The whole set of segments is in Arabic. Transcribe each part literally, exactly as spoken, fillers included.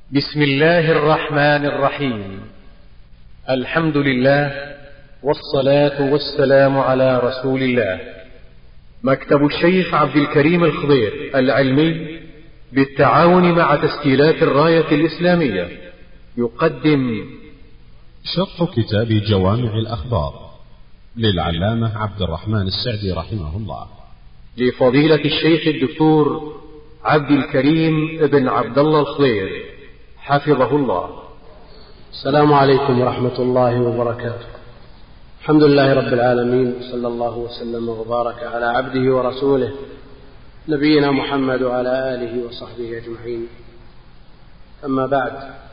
بسم الله الرحمن الرحيم. الحمد لله والصلاة والسلام على رسول الله. مكتب الشيخ عبد الكريم الخضير العلمي بالتعاون مع تسجيلات الراية الإسلامية يقدم شرح كتاب جوامع الأخبار للعلامة عبد الرحمن السعدي رحمه الله، لفضيلة الشيخ الدكتور عبد الكريم ابن عبد الله الخضير حفظه الله. السلام عليكم ورحمة الله وبركاته. الحمد لله رب العالمين، صلى الله وسلم وبارك على عبده ورسوله نبينا محمد وعلى آله وصحبه أجمعين. أما بعد،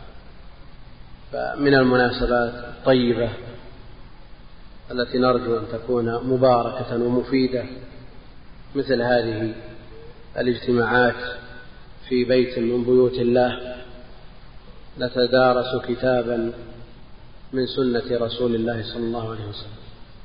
فمن المناسبات الطيبة التي نرجو أن تكون مباركة ومفيدة مثل هذه الاجتماعات في بيت من بيوت الله نتدارس كتابا من سنة رسول الله صلى الله عليه وسلم.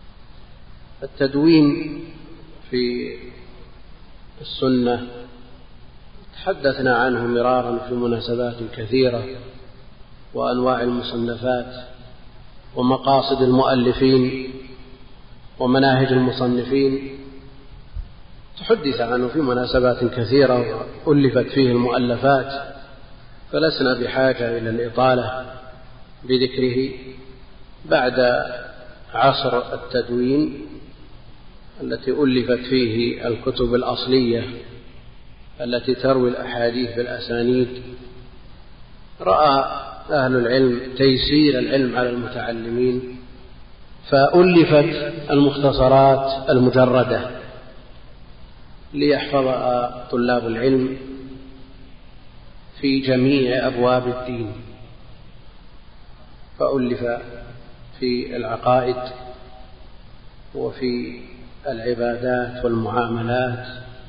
التدوين في السنة تحدثنا عنه مرارا في مناسبات كثيرة، وأنواع المصنفات ومقاصد المؤلفين ومناهج المصنفين تحدث عنه في مناسبات كثيرة وألفت فيه المؤلفات، فلسنا بحاجة إلى الإطالة بذكره بعد عصر التدوين التي ألفت فيه الكتب الأصلية التي تروي الأحاديث بالأسانيد. رأى أهل العلم تيسير العلم على المتعلمين فألفت المختصرات المجردة ليحفظها طلاب العلم في جميع أبواب الدين، فألف في العقائد وفي العبادات والمعاملات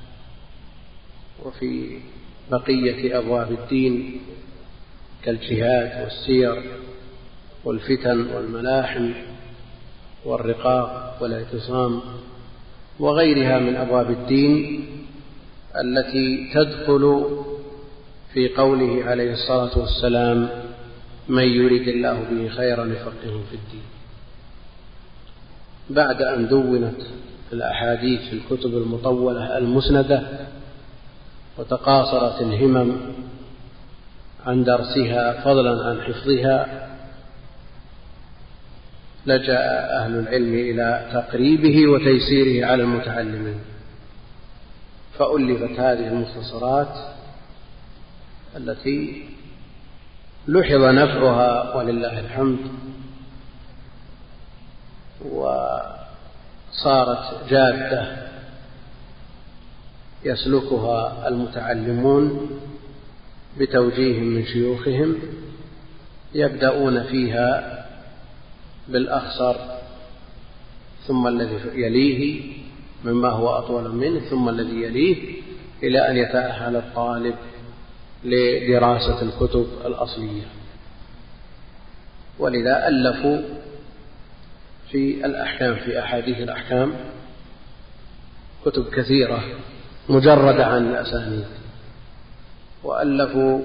وفي بقية أبواب الدين كالجهاد والسير والفتن والملاحم والرقاق والاعتصام وغيرها من أبواب الدين التي تدخل في قوله عليه الصلاة والسلام: من يريد الله به خيرا يفقهه في الدين. بعد أن دونت الأحاديث في الكتب المطولة المسندة وتقاصرت الهمم عن درسها فضلا عن حفظها، لجأ أهل العلم إلى تقريبه وتيسيره على المتعلمين، فألفت هذه المختصرات التي لحظ نفعها ولله الحمد، وصارت جادة يسلكها المتعلمون بتوجيه من شيوخهم، يبدأون فيها بالأخصر ثم الذي يليه مما هو أطول منه ثم الذي يليه، إلى أن يتأهل الطالب لدراسة الكتب الأصلية. ولذا ألفوا في الأحكام، في أحاديث الأحكام، كتب كثيرة مجردة عن الأسانيد، وألفوا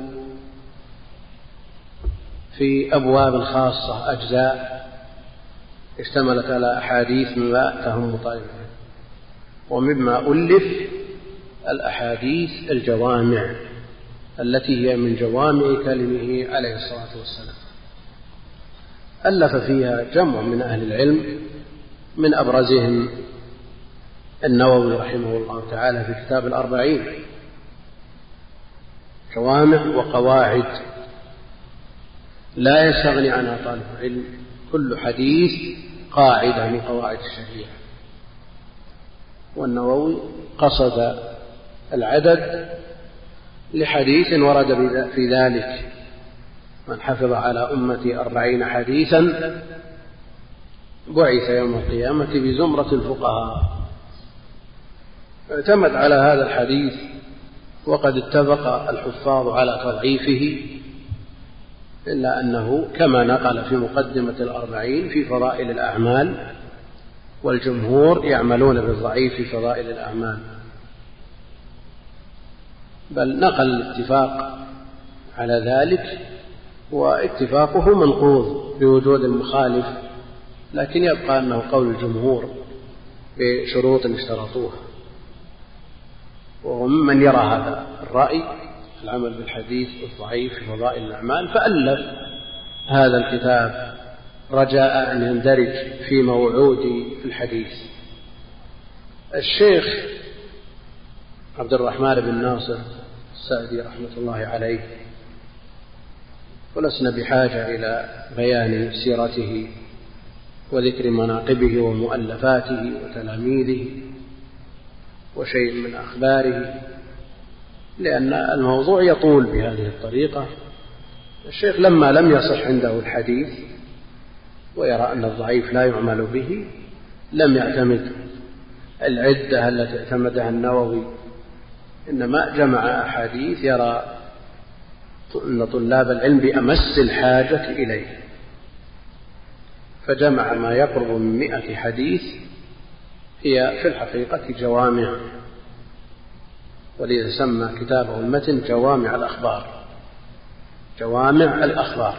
في أبواب خاصة أجزاء اشتملت على أحاديث مما تهم طالبا. ومما ألف الأحاديث الجوامع التي هي من جوامع كلمه عليه الصلاة والسلام، ألف فيها جمع من أهل العلم، من أبرزهم النووي رحمه الله تعالى في كتاب الأربعين، جوامع وقواعد لا يستغني عنها طالب العلم، كل حديث قاعدة من قواعد الشريعة. والنووي قصد العدد لحديث ورد في ذلك: من حفظ على أمتي أربعين حديثا بعث يوم القيامة بزمرة الفقهاء. اعتمد على هذا الحديث، وقد اتفق الحفاظ على تضعيفه، إلا أنه كما نقل في مقدمة الأربعين في فضائل الأعمال، والجمهور يعملون بالضعيف في فضائل الأعمال، بل نقل الاتفاق على ذلك، واتفاقه منقوض بوجود المخالف، لكن يبقى أنه قول الجمهور بشروط اشترطوها. وهم من يرى هذا الرأي العمل بالحديث الضعيف في فضائل الأعمال، فألف هذا الكتاب رجاء أن يندرج في موعود في الحديث. الشيخ عبد الرحمن بن ناصر السعدي رحمة الله عليه، ولسنا بحاجة إلى بيان سيرته وذكر مناقبه ومؤلفاته وتلاميذه وشيء من أخباره، لأن الموضوع يطول بهذه الطريقة. الشيخ لما لم يصح عنده الحديث ويرى أن الضعيف لا يعمل به، لم يعتمد العدة التي اعتمدها النووي، إنما جمع أحاديث يرى أن طلاب العلم بأمس الحاجة إليه، فجمع ما يقرب من مئة حديث هي في الحقيقة جوامع، ولذا سمى كتابه المتن جوامع الأخبار. جوامع الأخبار.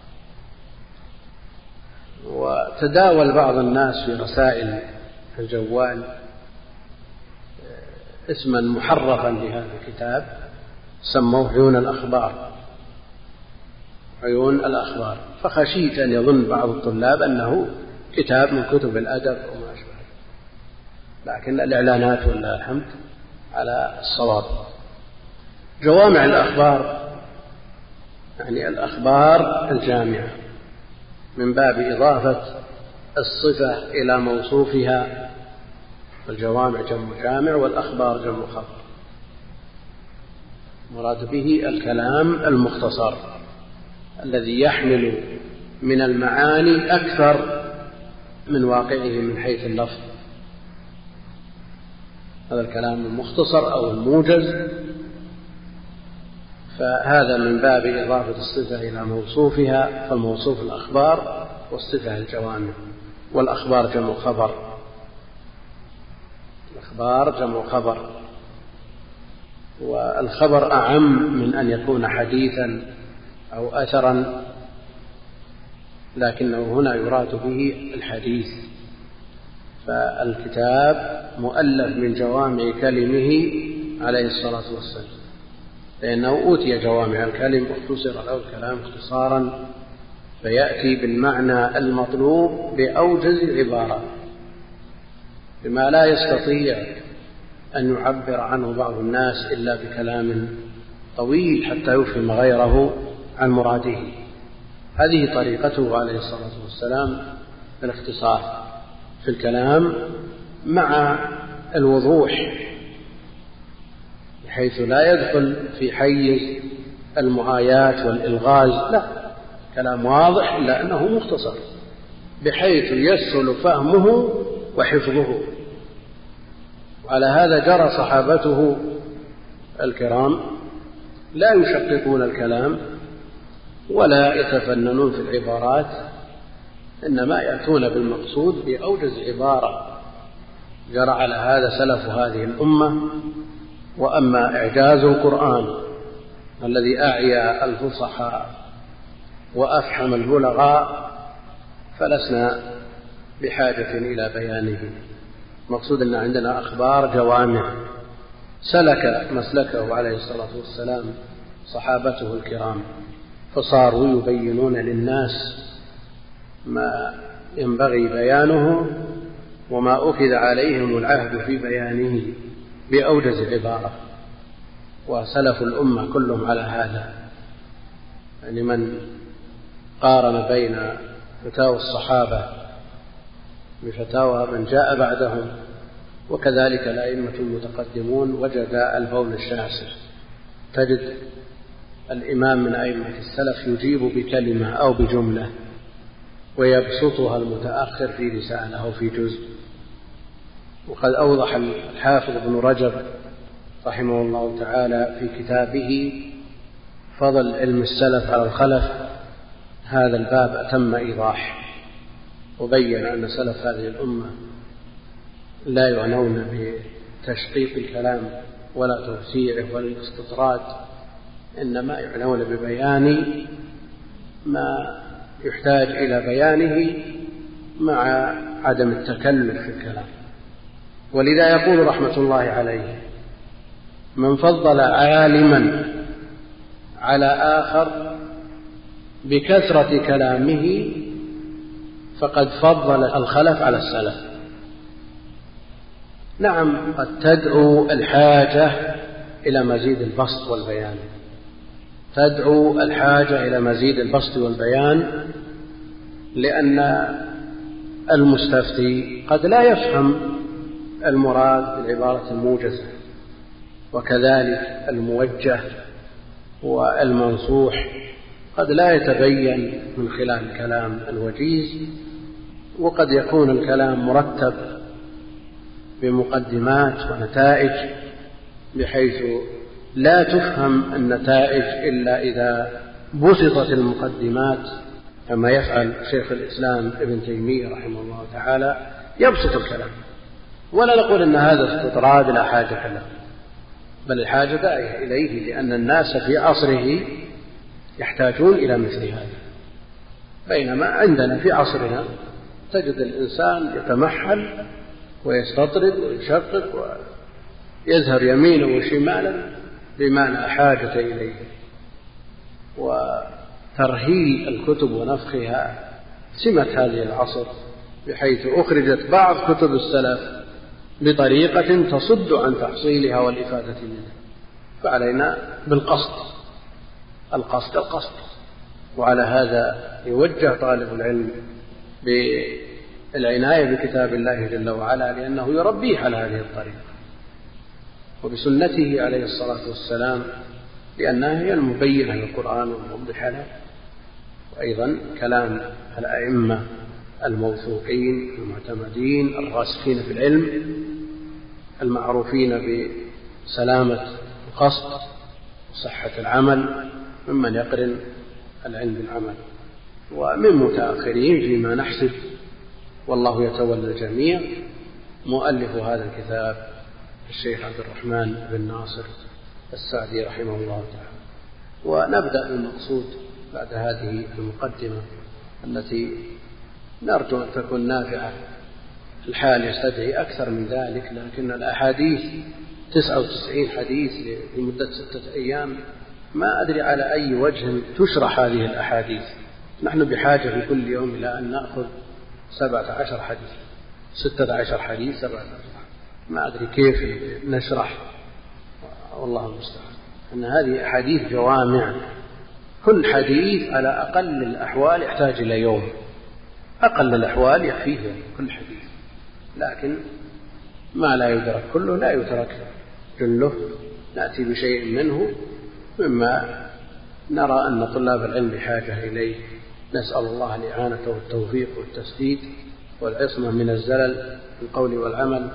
وتداول بعض الناس في رسائل الجوال اسما محرفا لهذا الكتاب سموه عيون الأخبار. عيون الأخبار، فخشيت أن يظن بعض الطلاب أنه كتاب من كتب الأدب وما أشبه، لكن الإعلانات والله الحمد على الصواب. جوامع الأخبار يعني الأخبار الجامعة، من باب إضافة الصفة إلى موصوفها، الجوامع جمع جامع والأخبار جمع خبر، مراد به الكلام المختصر الذي يحمل من المعاني أكثر من واقعه من حيث اللفظ. هذا الكلام المختصر أو الموجز، فهذا من باب إضافة الصفة إلى موصوفها، فالموصوف الأخبار والصفة الجوامع، والأخبار جمع خبر. الأخبار جمع خبر، والخبر أعم من أن يكون حديثا أو أثرا، لكنه هنا يراد به الحديث. فالكتاب مؤلف من جوامع كلمه عليه الصلاة والسلام، لأنه أوتي جوامع الكلم واختصر له الكلام اختصارا، فيأتي بالمعنى المطلوب بأوجز عبارة، بما لا يستطيع أن يعبر عنه بعض الناس إلا بكلام طويل حتى يفهم غيره عن مراده. هذه طريقته عليه الصلاة والسلام، الاختصار في الكلام مع الوضوح، بحيث لا يدخل في حيز المعايات والإلغاز، لا، كلام واضح إلا أنه مختصر بحيث يسهل فهمه وحفظه. وعلى هذا جرى صحابته الكرام، لا يشققون الكلام ولا يتفننون في العبارات، إنما يأتون بالمقصود بأوجز عبارة. جرى على هذا سلف هذه الأمة. وأما إعجاز القرآن الذي أعيا الفصحاء وأفحم البلغاء فلسنا بحاجة إلى بيانه. مقصود أن عندنا أخبار جوامع سلك مسلكه عليه الصلاة والسلام صحابته الكرام، فصاروا يبينون للناس ما ينبغي بيانه وما أخذ عليهم العهد في بيانه بأوجز عبارة. وسلف الأمة كلهم على هذا، يعني من قارن بين فتاوى الصحابة بفتاوى من جاء بعدهم وكذلك الأئمة المتقدمون وجد البول الشاسع. تجد الإمام من أئمة السلف يجيب بكلمة أو بجملة ويبسطها المتأخر في رسالة أو في جزء. وقد أوضح الحافظ ابن رجب رحمه الله تعالى في كتابه فضل علم السلف على الخلف هذا الباب أتم إيضاح، وبين أن سلف هذه الأمة لا يعنون بتشقيق الكلام ولا توسيعه ولا الاستطراد، إنما يعنون ببيان ما يحتاج إلى بيانه مع عدم التكلف في الكلام. ولذا يقول رحمة الله عليه: من فضل عالما على آخر بكثرة كلامه فقد فضل الخلف على السلف. نعم، قد تدعو الحاجة إلى مزيد البسط والبيان، تدعو الحاجة إلى مزيد البسط والبيان، لأن المستفتي قد لا يفهم المراد بالعبارة الموجزة، وكذلك الموجه والمنصوح قد لا يتبين من خلال الكلام الوجيز، وقد يكون الكلام مرتب بمقدمات ونتائج بحيث لا تفهم النتائج إلا إذا بسطت المقدمات، كما يفعل شيخ الإسلام ابن تيمية رحمه الله تعالى، يبسط الكلام. ولا نقول أن هذا استطراد لا حاجة له، بل الحاجة داعية إليه، لأن الناس في عصره يحتاجون إلى مثل هذا. بينما عندنا في عصرنا تجد الإنسان يتمحل ويستطرد ويشقق ويذهب يمينا وشمالا بما لا حاجة إليه. وترهيل الكتب ونفخها سمة هذه العصر، بحيث أخرجت بعض كتب السلف بطريقة تصد عن تحصيلها والإفادة منها. فعلينا بالقصد، القصد القصد. وعلى هذا يوجه طالب العلم بالعناية بكتاب الله جل وعلا، لأنه يربيه على هذه الطريقة، وبسنته عليه الصلاة والسلام، لأنها هي المبينة للقرآن والموضحة له. وأيضا كلام الأئمة الموثوقين المعتمدين الراسخين في العلم المعروفين بسلامة القصد وصحة العمل، ممن يقرن العلم بالعمل. ومن متأخرين فيما نحسب، والله يتولى الجميع، مؤلف هذا الكتاب الشيخ عبد الرحمن بن ناصر السعدي رحمه الله تعالى. ونبدأ بالمقصود بعد هذه المقدمة التي نرجو أن تكون نافعة. الحال يستدعي أكثر من ذلك، لكن الأحاديث تسعة وتسعين حديث لمدة ستة أيام، ما أدري على أي وجه تشرح هذه الأحاديث. نحن بحاجة في كل يوم إلى أن نأخذ سبعة عشر حديث، ستة عشر حديث، سبعة عشر. ما أدري كيف نشرح، والله المستعان. أن هذه أحاديث جوامع، كل حديث على أقل الأحوال يحتاج إلى يوم، أقل الأحوال يكفيه كل حديث. لكن ما لا يدرك كله لا يترك جله، نأتي بشيء منه مما نرى أن طلاب العلم بحاجة إليه. نسأل الله الإعانة والتوفيق والتسديد والعصمة من الزلل في القول والعمل.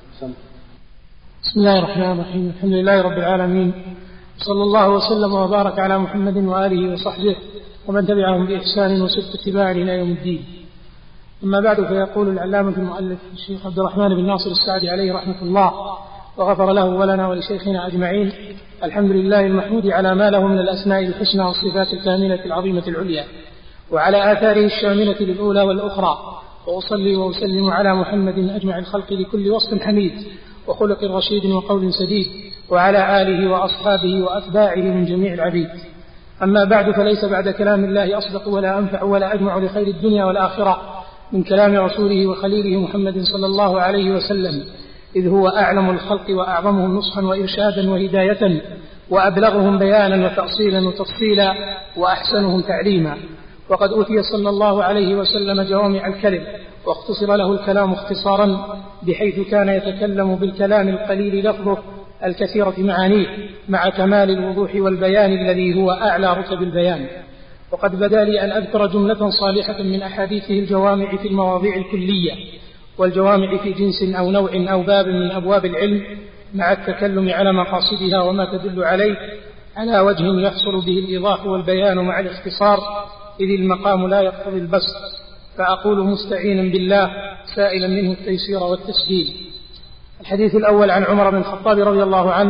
بسم الله الرحمن الرحيم. الحمد لله رب العالمين، صلى الله وسلم وبارك على محمد وآله وصحبه ومن تبعهم بإحسان وسد اتباع إلى يوم الدين. أما بعد، فيقول العلامة المؤلف الشيخ عبد الرحمن بن ناصر السعدي عليه رحمة الله وغفر له ولنا ولشيخنا أجمعين: الحمد لله المحمود على ما له من الأسماء الحسنى والصفات الكاملة العظيمة العليا، وعلى آثاره الشاملة للأولى والأخرى، وأصلي وأسلم على محمد أجمع الخلق لكل وصف حميد وخلق رشيد وقول سديد، وعلى آله وأصحابه وأتباعه من جميع العبيد. أما بعد، فليس بعد كلام الله أصدق ولا أنفع ولا أجمع لخير الدنيا والآخرة من كلام رسوله وخليله محمد صلى الله عليه وسلم، إذ هو أعلم الخلق وأعظمهم نصحا وإرشادا وهداية، وأبلغهم بيانا وتأصيلا وتفصيلا، وأحسنهم تعليما. وقد أوتي صلى الله عليه وسلم جوامع الكلم، واختصر له الكلام اختصارا، بحيث كان يتكلم بالكلام القليل لفظه الكثيرة معانيه، مع كمال الوضوح والبيان الذي هو أعلى رتب البيان. وقد بدا لي أن أذكر جملة صالحة من أحاديثه الجوامع في المواضيع الكلية، والجوامع في جنس أو نوع أو باب من أبواب العلم، مع التكلم على مقاصدها وما تدل عليه على وجه يحصل به الإيضاح والبيان مع الاختصار، إذ المقام لا يقتضي البسط. فأقول مستعينا بالله سائلا منه التيسير والتسهيل. الحديث الأول عن عمر بن الخطاب رضي الله عنه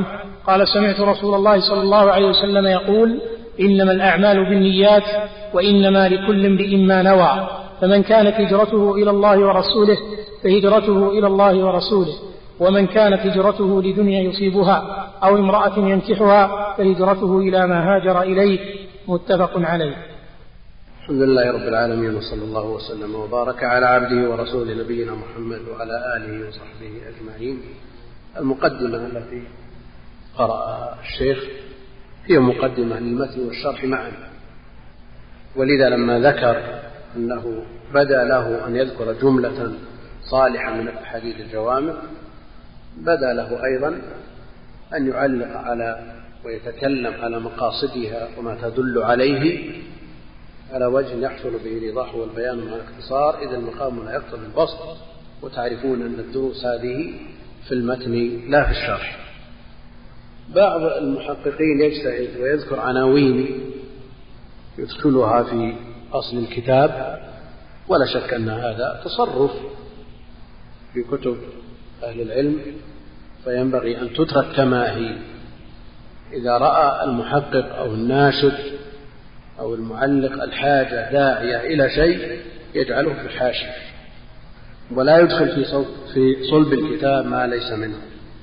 قال سمعت رسول الله صلى الله عليه وسلم يقول إنما الأعمال بالنيات وإنما لكل امرئ ما نوى فمن كانت هجرته إلى الله ورسوله فهجرته إلى الله ورسوله ومن كانت هجرته لدنيا يصيبها أو امرأة ينكحها فهجرته إلى ما هاجر إليه متفق عليه. الحمد لله رب العالمين وصلى الله وسلم وبارك على عبده ورسوله نبينا محمد وعلى آله وصحبه أجمعين. المقدمة التي قرأها الشيخ هي مقدمة للمتن والشرح معا، ولذا لما ذكر أنه بدأ له أن يذكر جملة صالحة من الأحاديث الجوامع بدأ له أيضا أن يعلق على ويتكلم على مقاصدها وما تدل عليه على وجه يحصل به الإيضاح والبيان مع الاختصار، إذا المقام لا يقتضي البسط، وتعرفون أن الدروس هذه في المتن لا في الشرح. بعض المحققين يجتهد ويذكر عناوين يدخلها في أصل الكتاب، ولا شك أن هذا تصرف في كتب أهل العلم، فينبغي أن تترك كما هي. إذا رأى المحقق أو الناشد أو المعلق الحاجة داعية إلى شيء يجعله في الحاشية، ولا يدخل في في صلب الكتاب ما ليس منه.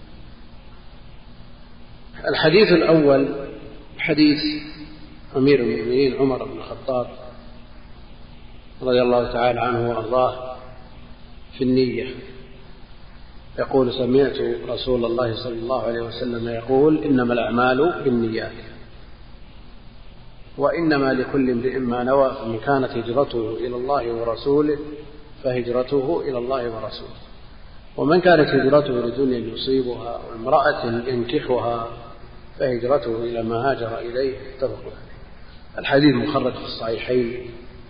الحديث الأول حديث أمير المؤمنين عمر بن الخطاب رضي الله تعالى عنه وأرضاه في النية، يقول سمعت رسول الله صلى الله عليه وسلم يقول إنما الأعمال بالنيات وإنما لكل امرئ ما نوى، فمن كانت هجرته إلى الله ورسوله فهجرته إلى الله ورسوله، ومن كانت هجرته لدنيا يصيبها وامرأة ينكحها فهجرته إلى ما هاجر إليه. اتفق عليه. الحديث مخرج في الصحيحين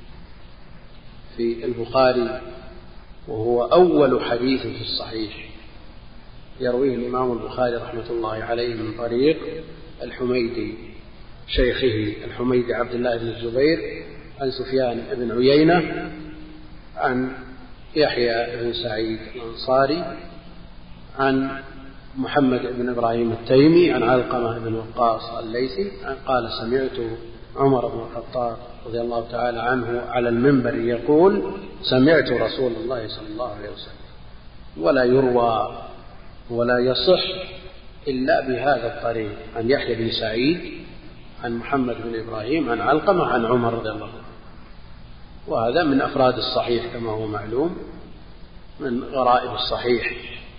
في البخاري، وهو أول حديث في الصحيح يرويه الإمام البخاري رحمة الله عليه من طريق الحميدي شيخه الحميدي عبد الله بن الزبير عن سفيان بن عيينة عن يحيى بن سعيد الأنصاري عن محمد بن إبراهيم التيمي عن علقمة بن وقاص الليثي قال سمعت عمر بن الخطاب رضي الله تعالى عنه على المنبر يقول سمعت رسول الله صلى الله عليه وسلم. ولا يروى ولا يصح إلا بهذا الطريق عن يحيى بن سعيد عن محمد بن إبراهيم عن علقمة عن عمر رضي الله عنه، وهذا من أفراد الصحيح كما هو معلوم، من غرائب الصحيح،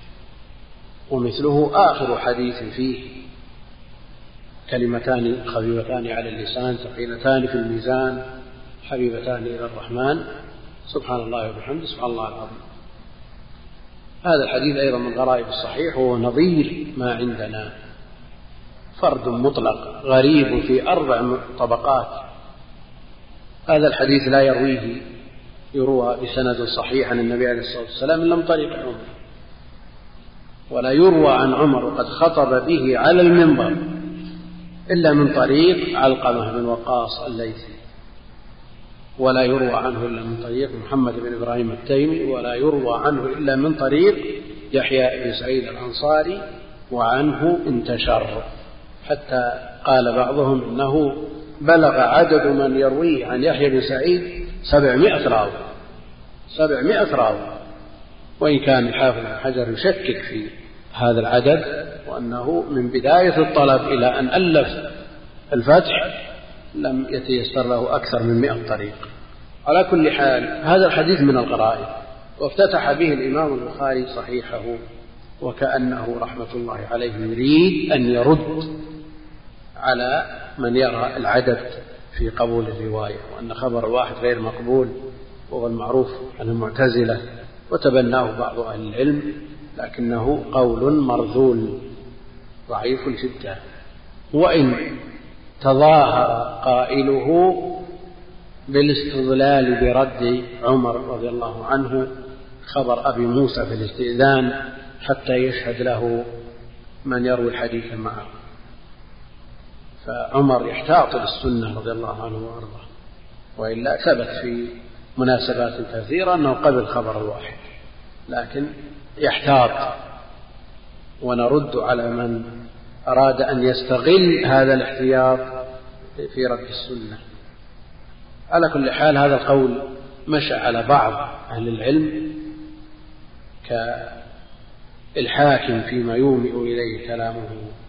ومثله آخر حديث فيه كلمتان خفيفتان على اللسان ثقيلتان في الميزان حبيبتان إلى الرحمن سبحان الله وبحمده سبحان الله العظيم. هذا الحديث أيضا من غرائب الصحيح، وهو نظير ما عندنا، فرد مطلق غريب في أربع طبقات. هذا الحديث لا يرويه يروى بسند صحيح عن النبي عليه الصلاة والسلام إلا من طريق عمر، ولا يروى عن عمر وقد خطب به على المنبر إلا من طريق علقمة بن وقاص الليثي، ولا يروى عنه إلا من طريق محمد بن إبراهيم التيمي، ولا يروى عنه إلا من طريق يحيى بن سعيد الأنصاري، وعنه انتشر حتى قال بعضهم إنه بلغ عدد من يرويه عن يحيى بن سعيد سبعمائة راوي سبعمائة راوي، وإن كان الحافظ بن حجر يشكك في هذا العدد، وأنه من بداية الطلب إلى أن ألف الفتح لم يتيسر له أكثر من مئة طريق. على كل حال هذا الحديث من الغرائب، وافتتح به الإمام البخاري صحيحه وكأنه رحمة الله عليه يريد أن يرد على من يرى العدد في قبول الرواية، وأن خبر واحد غير مقبول، وهو المعروف عن المعتزلة وتبناه بعض أهل العلم، لكنه قول مرذول ضعيف جدا. وإن تظاهر قائله بالاستضلال برد عمر رضي الله عنه خبر أبي موسى في الاستئذان حتى يشهد له من يروي الحديث معه، فعمر يحتاط للسنة رضي الله عنه وأرضاه، وإلا ثبت في مناسبات كثيرة أنه قبل خبر الواحد، لكن يحتاط. ونرد على من أراد أن يستغل هذا الاحتياط في رد السنة. على كل حال هذا القول مشى على بعض أهل العلم كالحاكم فيما يومئ إليه كلامه،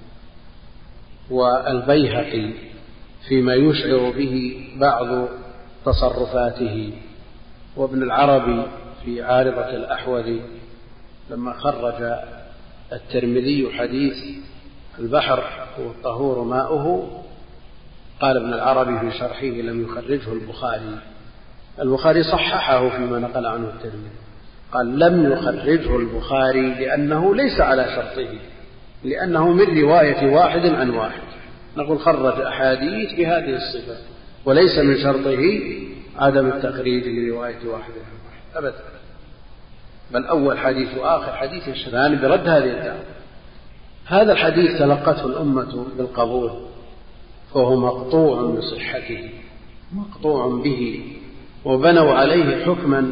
والبيهقي فيما يشعر به بعض تصرفاته، وابن العربي في عارضة الأحوذي لما خرج الترمذي حديث البحر هو الطهور ماؤه، قال ابن العربي في شرحه لم يخرجه البخاري. البخاري صححه فيما نقل عنه الترمذي، قال لم يخرجه البخاري لأنه ليس على شرطه، لأنه من رواية واحد عن واحد. نقول خرج أحاديث بهذه الصفة، وليس من شرطه عدم التخريج لرواية واحد عن واحد أبدا، بل أول حديث وآخر حديث يشهدان برد هذه الدعوة. هذا الحديث تلقته الأمة بالقبول، فهو مقطوع بصحته، مقطوع به، وبنوا عليه حكما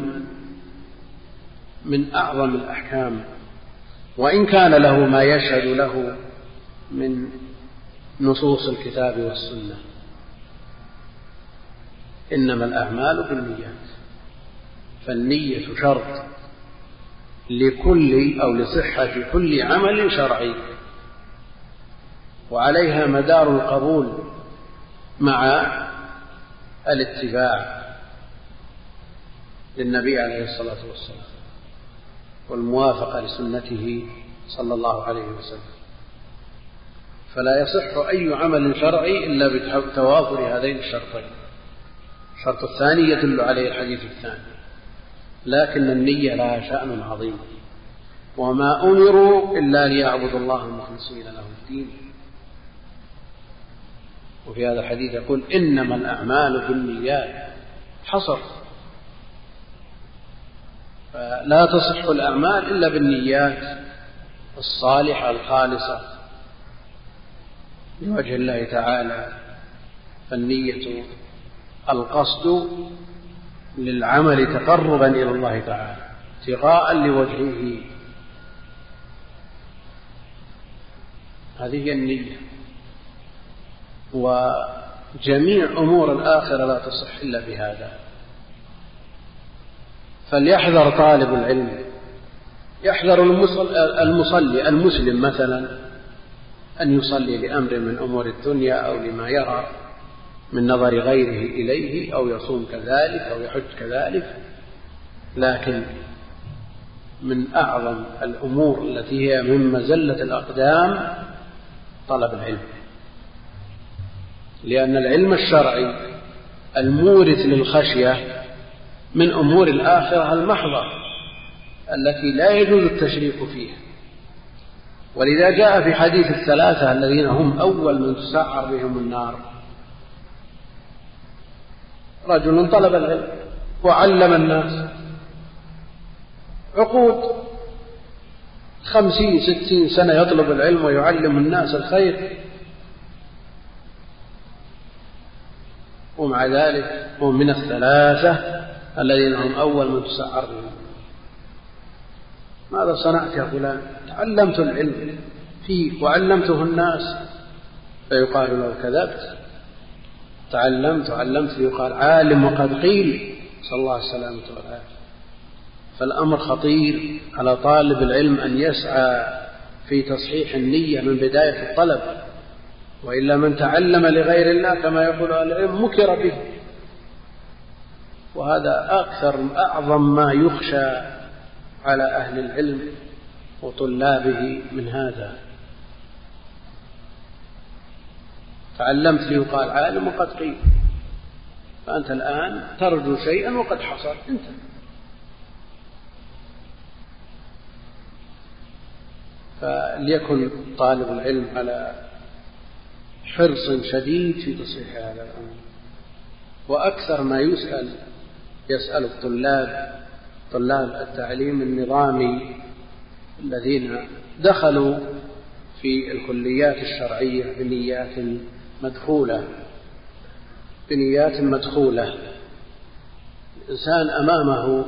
من أعظم الأحكام، وإن كان له ما يشهد له من نصوص الكتاب والسنة. إنما الأعمال بالنيات، فالنية شرط لكل أو لصحة كل عمل شرعي، وعليها مدار القبول مع الاتباع للنبي عليه الصلاة والسلام والموافقة لسنته صلى الله عليه وسلم. فلا يصح أي عمل شرعي إلا بتوافر هذين الشرطين. الشرط الثاني يدل عليه الحديث الثاني، لكن النية لها شأن عظيم، وما أمروا إلا ليعبدوا الله مخلصين له الدين. وفي هذا الحديث يقول إنما الأعمال بالنيات، حصر، فلا تصح الأعمال إلا بالنيات الصالحة الخالصة لوجه الله تعالى. فالنية القصد للعمل تقربا إلى الله تعالى ابتغاء لوجهه، هذه هي النية. وجميع أمور الآخرة لا تصح إلا بهذا. فليحذر طالب العلم، يحذر المصلي المسلم مثلا أن يصلي لأمر من أمور الدنيا أو لما يرى من نظر غيره إليه، أو يصوم كذلك أو يحج كذلك، لكن من أعظم الأمور التي هي من مزلة الأقدام طلب العلم، لأن العلم الشرعي المورث للخشية من أمور الآخرة المحضة التي لا يجوز التشريك فيها. ولذا جاء في حديث الثلاثة الذين هم أول من تسعر بهم النار، رجل طلب العلم وعلم الناس عقود خمسين ستين سنة يطلب العلم ويعلم الناس الخير، ومع ذلك هو من الثلاثة الذين هم أول من تسعر بهم. ماذا صنعت يا فلان؟ تعلمت العلم فيك وعلمته الناس، فيقال له كذبت، تعلمت وعلمت، فيقال عالم وقد قيل، صلى الله عليه وسلم. فالأمر خطير على طالب العلم أن يسعى في تصحيح النية من بداية الطلب، وإلا من تعلم لغير الله كما يقول العلم مكر به، وهذا أكثر أعظم ما يخشى على أهل العلم وطلابه من هذا. تعلمت ليقال عالم وقد قيل، فأنت الآن ترجو شيئا وقد حصل انت. فليكن طالب العلم على حرص شديد في تصحيح هذا الأمر. وأكثر ما يسأل يسأل الطلاب طلاب التعليم النظامي الذين دخلوا في الكليات الشرعية بنيات مدخولة بنيات مدخولة الإنسان أمامه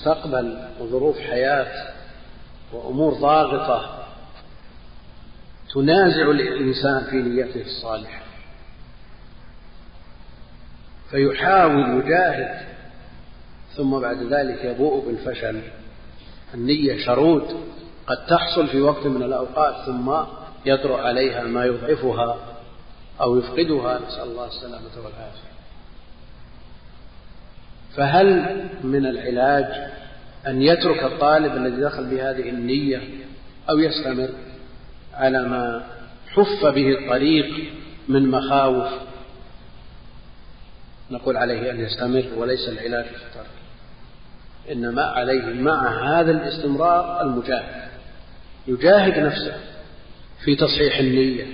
مستقبل وظروف حياة وأمور ضاغطة تنازع الإنسان في نيته الصالحة، فيحاول يجاهد ثم بعد ذلك يبوء بالفشل. النية شرود قد تحصل في وقت من الأوقات ثم يطرأ عليها ما يضعفها أو يفقدها، نسأل الله السلامة والعافية. فهل من العلاج أن يترك الطالب الذي دخل بهذه النية أو يستمر على ما حف به الطريق من مخاوف؟ نقول عليه أن يستمر، وليس العلاج في الترك، إنما عليه مع هذا الاستمرار المجاهد، يجاهد نفسه في تصحيح النية،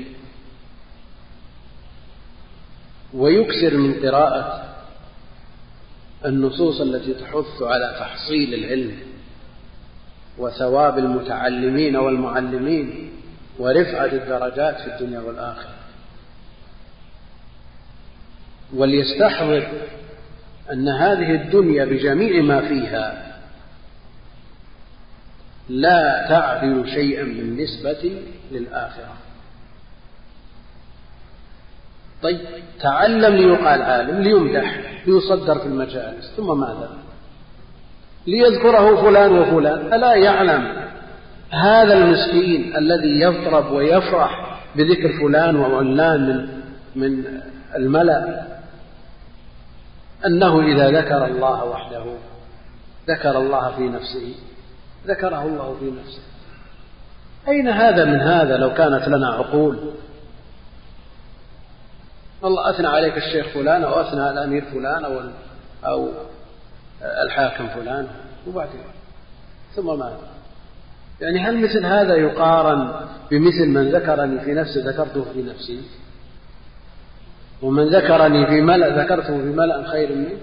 ويكثر من قراءة النصوص التي تحث على تحصيل العلم وثواب المتعلمين والمعلمين ورفعة الدرجات في الدنيا والآخرة. وليستحضر أن هذه الدنيا بجميع ما فيها لا تعدل شيئا بالنسبة للآخرة. طيب، تعلم ليقال عالم، ليمدح، ليصدر في المجالس، ثم ماذا؟ ليذكره فلان وفلان. ألا يعلم هذا المسكين الذي يضرب ويفرح بذكر فلان وعلان من من الملأ أنه إذا ذكر الله وحده ذكر الله في نفسه ذكره الله في نفسه؟ أين هذا من هذا؟ لو كانت لنا عقول. الله أثنى عليك الشيخ فلان أو أثنى على الأمير فلان أو أو الحاكم فلان، وبعدين ثم ماذا؟ يعني هل مثل هذا يقارن بمثل من ذكرني في نفسي ذكرته في نفسي، ومن ذكرني في ملأ ذكرته في ملأ خير منه؟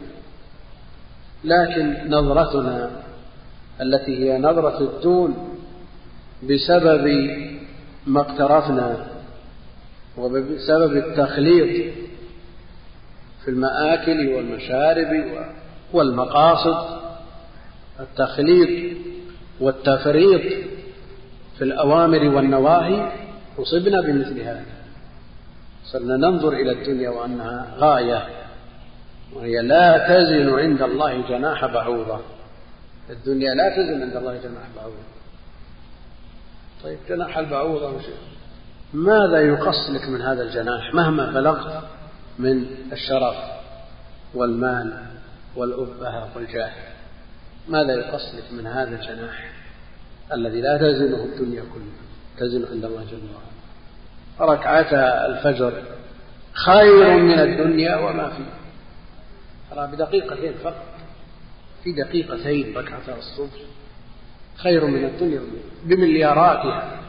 لكن نظرتنا التي هي نظرة الدون بسبب ما اقترفنا وبسبب التخليط في المآكل والمشارب والمقاصد، التخليط والتفريط في الأوامر والنواهي، أصبنا بمثل هذا. صرنا ننظر إلى الدنيا وأنها غاية، وهي لا تزن عند الله جناح بعوضة. الدنيا لا تزن عند الله جناح بعوضة. طيب، جناح البعوضة ماذا يقص لك من هذا الجناح مهما بلغت من الشرف والمال والأبهة والجاه؟ ماذا يقص لك من هذا الجناح الذي لا تزنه الدنيا كلها، تزن عند الله جل وعلا؟ ركعتا الفجر خير من الدنيا وما فيه. ترى بدقيقتين فقط، في دقيقتين ركعتا الصبح خير من الدنيا بملياراتها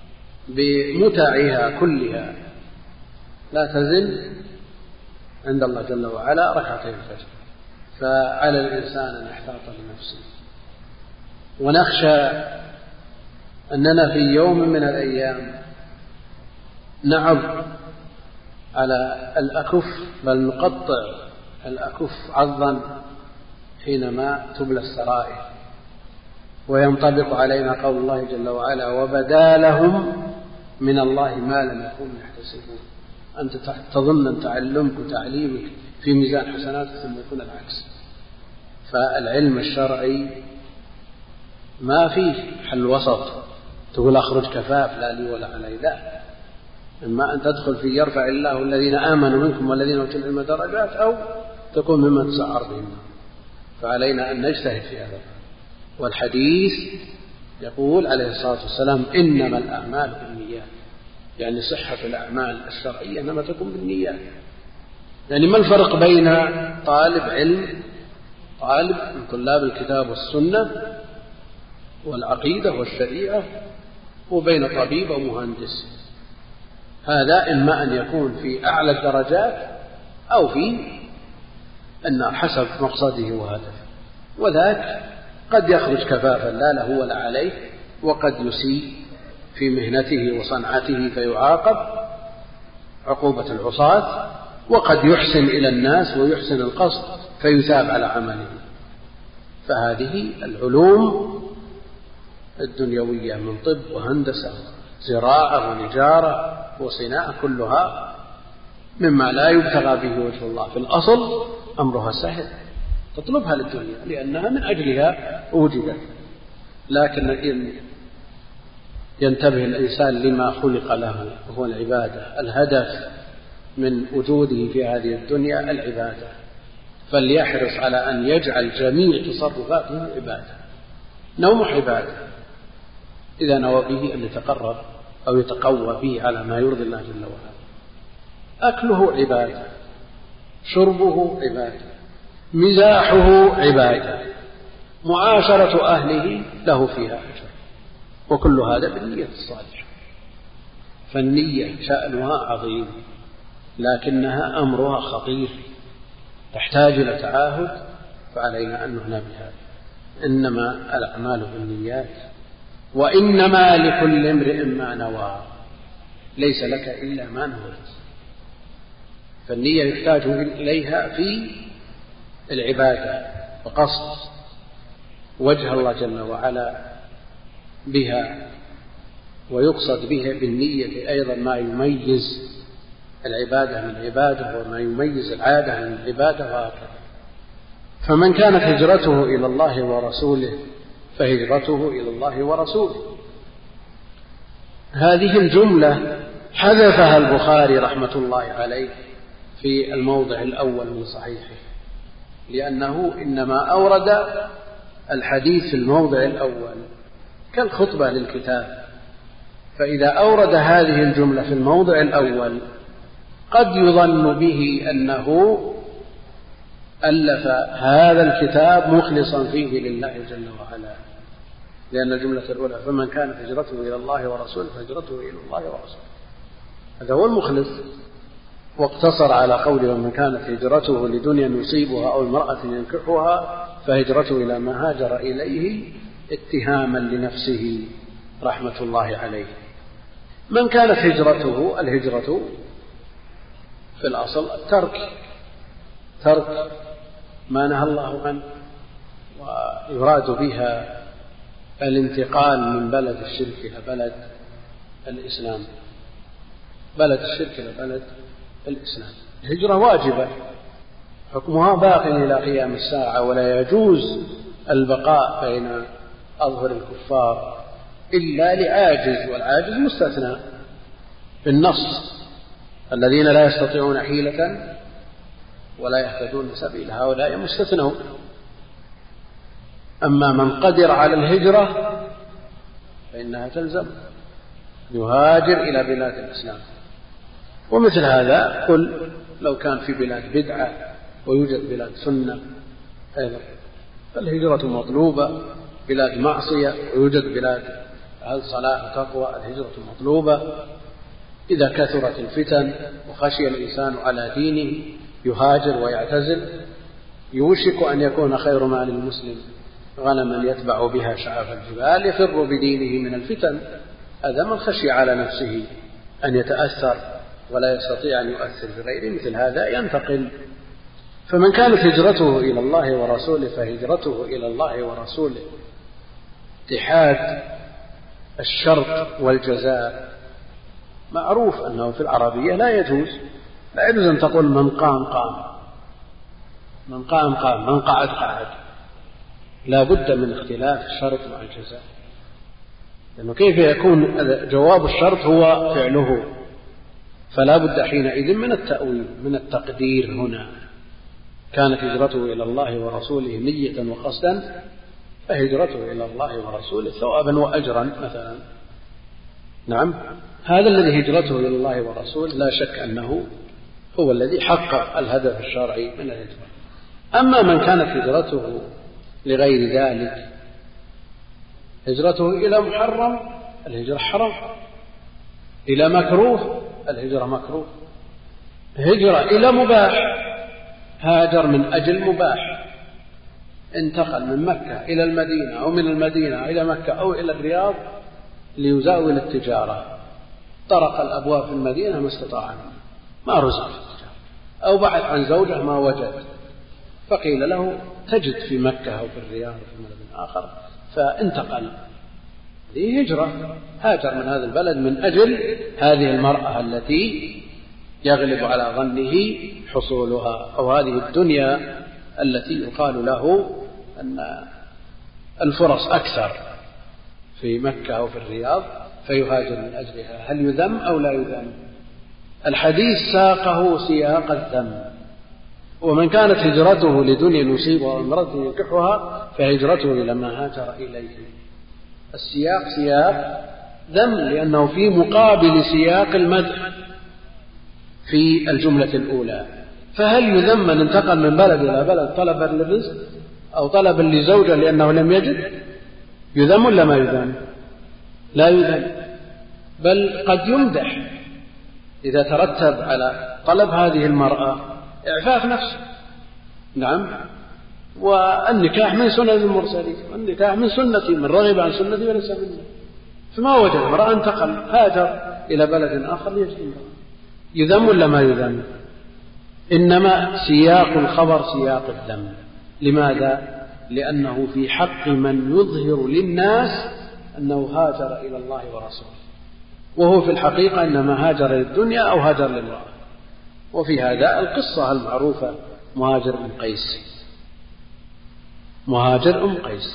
بمتعها كلها، لا تزن عند الله جل وعلا ركعتين الفجر. فعلى الإنسان أن يحتاط لنفسه، ونخشى أننا في يوم من الأيام نعض على الأكف، بل نقطع الأكف عضا حينما تبلى السرائر، وينطبق علينا قول الله جل وعلا: وبدا لهم من الله ما لم يكونوا يحتسبون. أنت تظن أن تعلمك وتعليمك في ميزان حسناتك ثم يكون العكس. فالعلم الشرعي ما فيه حل وسط تقول أخرج كفاف لا لي ولا علي، لا، إما أن تدخل في يرفع الله الذين آمنوا منكم والذين أوتوا العلم درجات، أو تكون ممن تسعر بهم. فعلينا أن نجتهد في هذا. والحديث يقول عليه الصلاة والسلام: إنما الأعمال بالنيات، يعني صحة الأعمال الشرعية إنما تكون بالنيات. يعني ما الفرق بين طالب علم، طالب من طلاب الكتاب والسنة والعقيدة والشريعة، وبين طبيب ومهندس؟ هذا إما أن يكون في أعلى الدرجات أو في أن حسب مقصده وهدفه، وذاك قد يخرج كفافا لا له ولا عليه، وقد يسيء في مهنته وصنعته فيعاقب عقوبة العصاة، وقد يحسن إلى الناس ويحسن القصد فيثاب على عمله. فهذه العلوم الدنيوية من طب وهندسة زراعة ونجارة وصناعة كلها مما لا يبتغى به وجه الله. في الأصل أمرها سهل، تطلبها للدنيا لأنها من أجلها وجدت، لكن إن ينتبه الإنسان لما خلق له وهو العبادة، الهدف من وجوده في هذه الدنيا العبادة، فليحرص على أن يجعل جميع تصرفاته عبادة. نوم عبادة إذا نوى به أن يتقرب أو يتقوى به على ما يرضي الله جل وعلا. أكله عبادة، شربه عبادة، مزاحه عبادة، معاشرة أهله له فيها أجر، وكل هذا بالنية الصالحة. فالنية شأنها عظيم، لكنها أمرها خطير، تحتاج إلى تعاهد، فعلينا أن نعنى بهذا. إنما الأعمال بالنيات، وإنما لكل امرئ ما نوى، ليس لك إلا ما نويت. فالنية يحتاج إليها في العبادة وقصد وجه الله جل وعلا بها، ويقصد بها بالنية أيضا ما يميز العبادة من العبادة وما يميز العادة من العبادة وهكذا. فمن كانت هجرته إلى الله ورسوله فهجرته إلى الله ورسوله. هذه الجملة حذفها البخاري رحمة الله عليه في الموضع الأول من صحيحه، لأنه إنما أورد الحديث في الموضع الأول كالخطبة للكتاب، فإذا أورد هذه الجملة في الموضع الأول قد يظن به أنه ألف هذا الكتاب مخلصا فيه لله جل وعلا، لأن الجملة الأولى فمن كانت هجرته إلى الله ورسوله فهجرته إلى الله ورسوله، هذا هو المخلص، واقتصر على قول ومن كانت هجرته لدنيا يصيبها أو امرأة ينكحها فهجرته إلى ما هاجر إليه اتهاما لنفسه رحمة الله عليه. من كانت هجرته، الهجرة في الأصل الترك، ترك ما نهى الله عنه، ويراد بها الانتقال من بلد الشرك إلى بلد الإسلام، بلد الشرك إلى بلد الإسلام. الهجرة واجبة، حكمها باق إلى قيام الساعة، ولا يجوز البقاء بين أظهر الكفار إلا لعاجز، والعاجز مستثنى بالنص، الذين لا يستطيعون حيلة ولا يهتدون سبيل، هؤلاء مستثنون. أما من قدر على الهجرة فإنها تلزم يهاجر إلى بلاد الإسلام. ومثل هذا قل لو كان في بلاد بدعة ويوجد بلاد سنة أيضا فالهجرة مطلوبة، بلاد معصية ويوجد بلاد أهل صلاح وتقوى الهجرة مطلوبة. إذا كثرت الفتن وخشي الإنسان على دينه يهاجر ويعتزل. يوشك أن يكون خير مال المسلم غنما يتبع بها شعاب الجبال يفر بدينه من الفتن. هذا من خشي على نفسه أن يتأثر ولا يستطيع أن يؤثر بغيره، مثل هذا ينتقل. فمن كانت هجرته إلى الله ورسوله فهجرته إلى الله ورسوله. اتحاد الشرط والجزاء معروف أنه في العربية لا يجوز، لا يجوز أن تقول من قام قام، من قام قام، من قعد قعد. لا بد من اختلاف الشرط مع الجزاء، لأنه كيف يكون جواب الشرط هو فعله؟ فلا بد حينئذ من التأويل، من التقدير. هنا كانت هجرته إلى الله ورسوله نية وقصدا فهجرته إلى الله ورسوله ثوابا وأجرا مثلا. نعم، هذا الذي هجرته إلى الله ورسوله لا شك أنه هو الذي حقق الهدف الشرعي من الهجرة. أما من كانت هجرته لغير ذلك، هجرته إلى محرم الهجرة حرام، إلى مكروه الهجرة مكروه، هجرة إلى مباح هاجر من أجل مباح، انتقل من مكة إلى المدينة أو من المدينة إلى مكة أو إلى الرياض ليزاول التجارة، طرق الأبواب في المدينة ما استطاع ما رزق في التجارة، أو بحث عن زوجة ما وجد فقيل له تجد في مكة أو في الرياض أو في مكان آخر فانتقل هذه هجرة، هاجر من هذا البلد من أجل هذه المرأة التي يغلب على ظنه حصولها، أو هذه الدنيا التي يقال له أن الفرص أكثر في مكة أو في الرياض فيهاجر من أجلها. هل يذم أو لا يذم؟ الحديث ساقه سياق الذم، ومن كانت هجرته لدنيا يصيبها وامرأة ينكحها فهجرته إلى ما هاجر إليه. السياق سياق ذم لأنه في مقابل سياق المدح في الجملة الأولى. فهل يذم من انتقل من بلد إلى بلد طلبا للرزق أو طلبا لزوجة لأنه لم يجد؟ يذم ولا ما يذم؟ لا يذم، بل قد يمدح إذا ترتب على طلب هذه المرأة إعفاف نفسه. نعم، والنكاح من سنن المرسلين، والنكاح من سنتي، من رغب عن سنتي وليس مني. فما وجد امرأة انتقل هاجر إلى بلد آخر ليجد امرأة، يذم ولا ما يذم؟ إنما سياق الخبر سياق الذم. لماذا؟ لأنه في حق من يظهر للناس أنه هاجر إلى الله ورسوله، وهو في الحقيقة إنما هاجر للدنيا أو هاجر للمرأة. وفي هذا القصة المعروفة مهاجر أم قيس. مهاجر أم قيس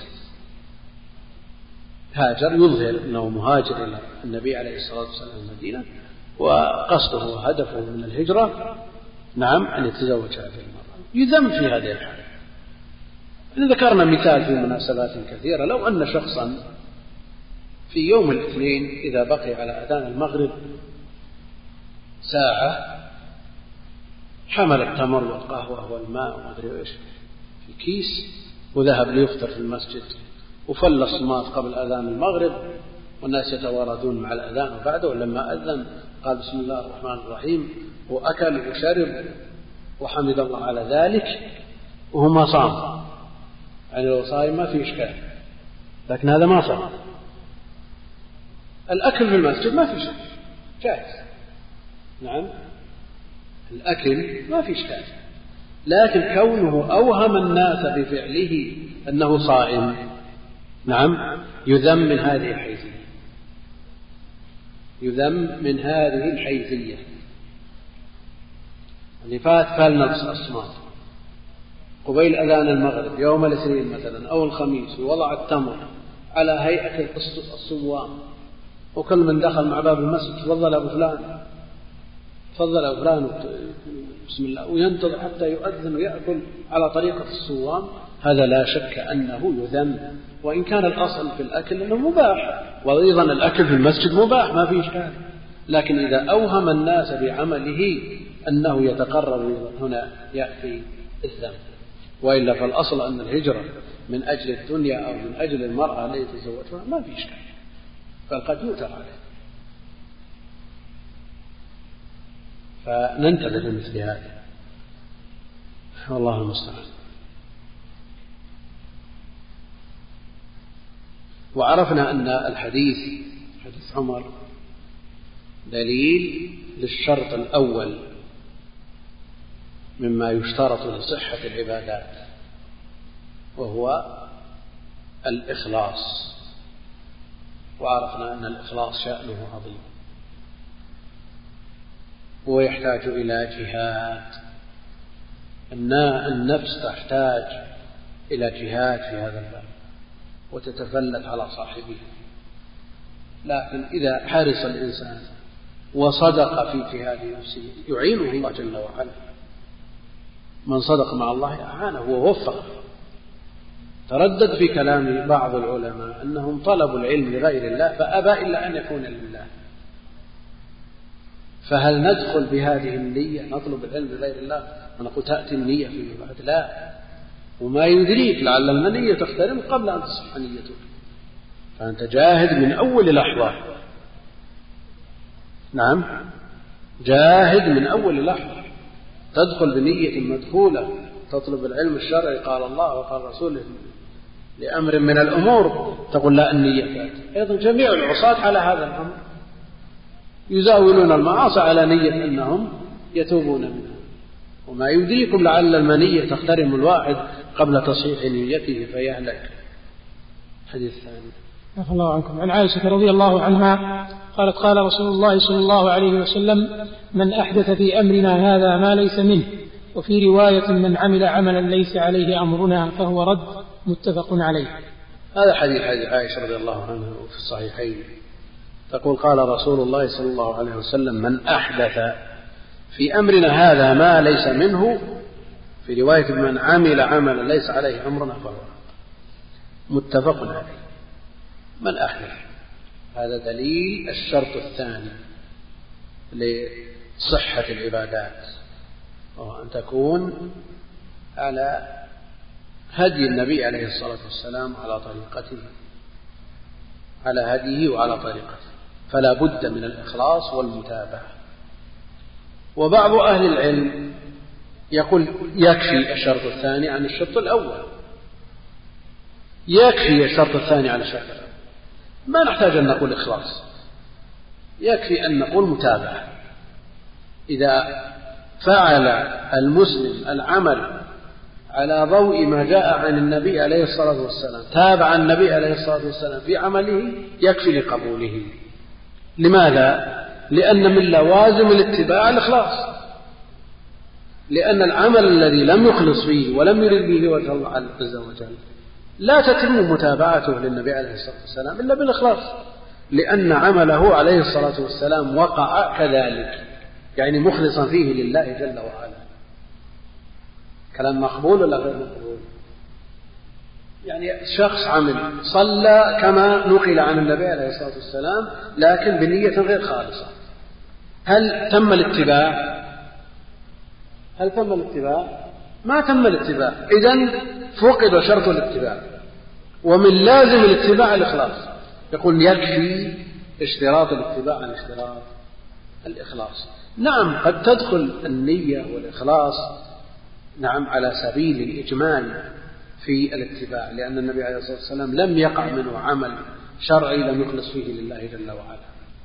هاجر يظهر أنه مهاجر إلى النبي عليه الصلاة والسلام المدينة، وقصده وهدفه من الهجرة نعم أن يتزوج هذه المرأة. يذم في هذه الحالة. ذكرنا مثال في مناسبات كثيرة، لو أن شخصا في يوم الاثنين إذا بقي على أذان المغرب ساعة حمل التمر والقهوة والماء وما أدري إيش في كيس وذهب ليفطر في المسجد، وفل الصمات قبل أذان المغرب والناس يتواردون مع الأذان وبعده، ولما أذن قال بسم الله الرحمن الرحيم وأكل وشرب وحمد الله على ذلك وهو ما صام. يعني لو صايم ما في إشكال، لكن هذا ما صام. الأكل في المسجد ما في شيء جائز، نعم الأكل ما في إشكال، لكن كونه أوهم الناس بفعله أنه صائم نعم يذم من هذه الحيثية، يذم من هذه الحيثية. اللي فات فلنا الصمات قبيل أذان المغرب يوم الاثنين مثلا أو الخميس، ووضع التمر على هيئة الصوام، وكل من دخل مع باب المسجد تفضل أبو فلان تفضل أبو فلان بسم الله، وينتظر حتى يؤذن ويأكل على طريقة الصوام، هذا لا شك أنه يذم، وإن كان الأصل في الأكل أنه مباح، وأيضا الأكل في المسجد مباح ما فيه إشكال، لكن إذا أوهم الناس بعمله أنه يتقرب هنا يأتي الذم. وإلا فالأصل أن الهجرة من أجل الدنيا أو من أجل المرأة التي يتزوجها ما في إشكال، بل قد يؤثر عليه. فننتبه لمثل هذا، والله المستعان. وعرفنا أن الحديث حديث عمر دليل للشرط الأول مما يشترط لصحة العبادات، وهو الإخلاص. وعرفنا أن الإخلاص شأنه عظيم ويحتاج إلى جهاد. النفس تحتاج إلى جهاد في هذا الباب وتتفلت على صاحبه، لكن إذا حرص الإنسان وصدق في جهاد نفسه يعينه الله جل وعلا. من صدق مع الله أعانه ووفقه. تردد في كلام بعض العلماء أنهم طلبوا العلم لغير الله فأبى إلا أن يكون لله، فهل ندخل بهذه النية نطلب العلم لغير الله ونقول تأتي النية فيما بعد؟ لا، وما يدريك لعل المنية تخترم قبل أن تصح نيتك، فأنت جاهد من أول لحظة. نعم جاهد من أول لحظة، تدخل بنية مدخولة تطلب العلم الشرعي قال الله وقال رسوله لأمر من الأمور، تقول لا النية تأتي. أيضا جميع العصاة على هذا الأمر يزاولون المعاصي على نية أنهم يتوبون منها، وما يدريكم لعل المنية تخترم الواحد قبل تصحيح نيته فيهلك. حديث ثاني رضي الله عنكم. عن عائشة رضي الله عنها قالت قال رسول الله صلى الله عليه وسلم: من أحدث في أمرنا هذا ما ليس منه. وفي رواية: من عمل عملا ليس عليه أمرنا فهو رد. متفق عليه. هذا حديث حديث عائشة رضي الله عنها في الصحيحين، تقول: قال رسول الله صلى الله عليه وسلم: من أحدث في أمرنا هذا ما ليس منه. في رواية: من عمل عملا ليس عليه أمرنا فهو رد. متفق عليه. من أحدث، هذا دليل الشرط الثاني لصحة العبادات، وهو أن تكون على هدي النبي عليه الصلاة والسلام، على طريقته، على هديه وعلى طريقته، فلا بد من الإخلاص والمتابعة. وبعض أهل العلم يقول: يكفي الشرط الثاني عن الشرط الأول، يكفي الشرط الثاني عن الشرط الأول، ما نحتاج أن نقول إخلاص، يكفي أن نقول متابعة. إذا فعل المسلم العمل على ضوء ما جاء عن النبي عليه الصلاة والسلام، تابع النبي عليه الصلاة والسلام في عمله، يكفي لقبوله. لماذا؟ لأن من لوازم الاتباع الإخلاص، لأن العمل الذي لم يخلص فيه ولم يرد به وجه الله عز وجل لا تتم متابعته للنبي عليه الصلاة والسلام إلا بالإخلاص، لأن عمله عليه الصلاة والسلام وقع كذلك، يعني مخلصا فيه لله جل وعلا. كلام مقبول ولا غير مقبول؟ يعني شخص عمل صلى كما نقل عن النبي عليه الصلاة والسلام لكن بنية غير خالصة، هل تم الاتباع؟ هل تم الاتباع؟ ما تم الاتباع. إذن فقد شرط الاتباع، ومن لازم الاتباع الإخلاص. يقول: يكفي اشتراط الاتباع عن اشتراط الإخلاص. نعم، قد تدخل النية والإخلاص نعم على سبيل الإجمال في الاتباع، لأن النبي عليه الصلاة والسلام لم يقع منه عمل شرعي لم يخلص فيه لله جل وعلا.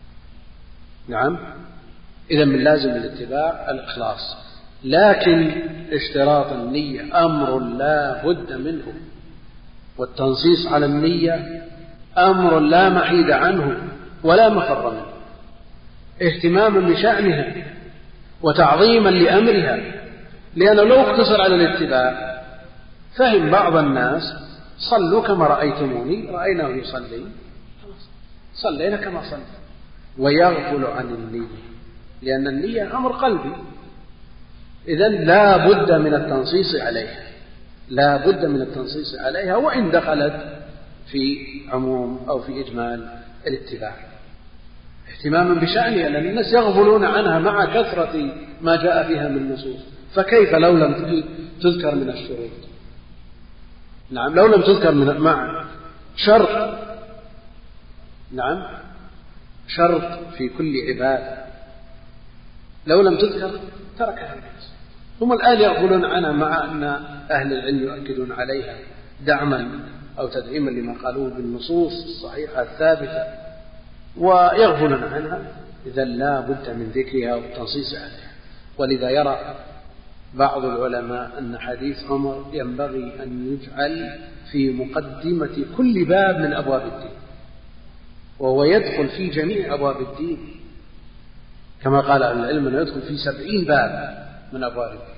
نعم، إذا من لازم الاتباع الإخلاص، لكن اشتراط النية أمر لا بد منه، والتنصيص على النية أمر لا محيد عنه ولا مفر منه، اهتماما بشأنها وتعظيما لأمرها. لأنه لو اقتصر على الاتباع فهم بعض الناس: صلوا كما رأيتموني، رأيناه يصلي، صلينا كما صلى، ويغفل عن النية، لأن النية أمر قلبي. إذن لا بد من التنصيص عليها، لا بد من التنصيص عليها وإن دخلت في عموم أو في إجمال الاتباع، اهتماما بشأنها، لأن الناس يغفلون عنها مع كثرة ما جاء فيها من نصوص. فكيف لو لم تذكر من الشروط؟ نعم، لو لم تذكر من مع شرط، نعم شرط في كل عبادة، لو لم تذكر تركها الناس. هم الآن يغفلون عنها مع أن أهل العلم يؤكدون عليها دعما أو تدعيما لما قالوه بالنصوص الصحيحة الثابتة، ويغفلون عنها. إذا لا بد من ذكرها والتنصيص عليها. ولذا يرى بعض العلماء أن حديث عمر ينبغي أن يجعل في مقدمة كل باب من أبواب الدين، وهو يدخل في جميع أبواب الدين، كما قال أهل العلم أنه يدخل في سبعين باب من أبواب الدين.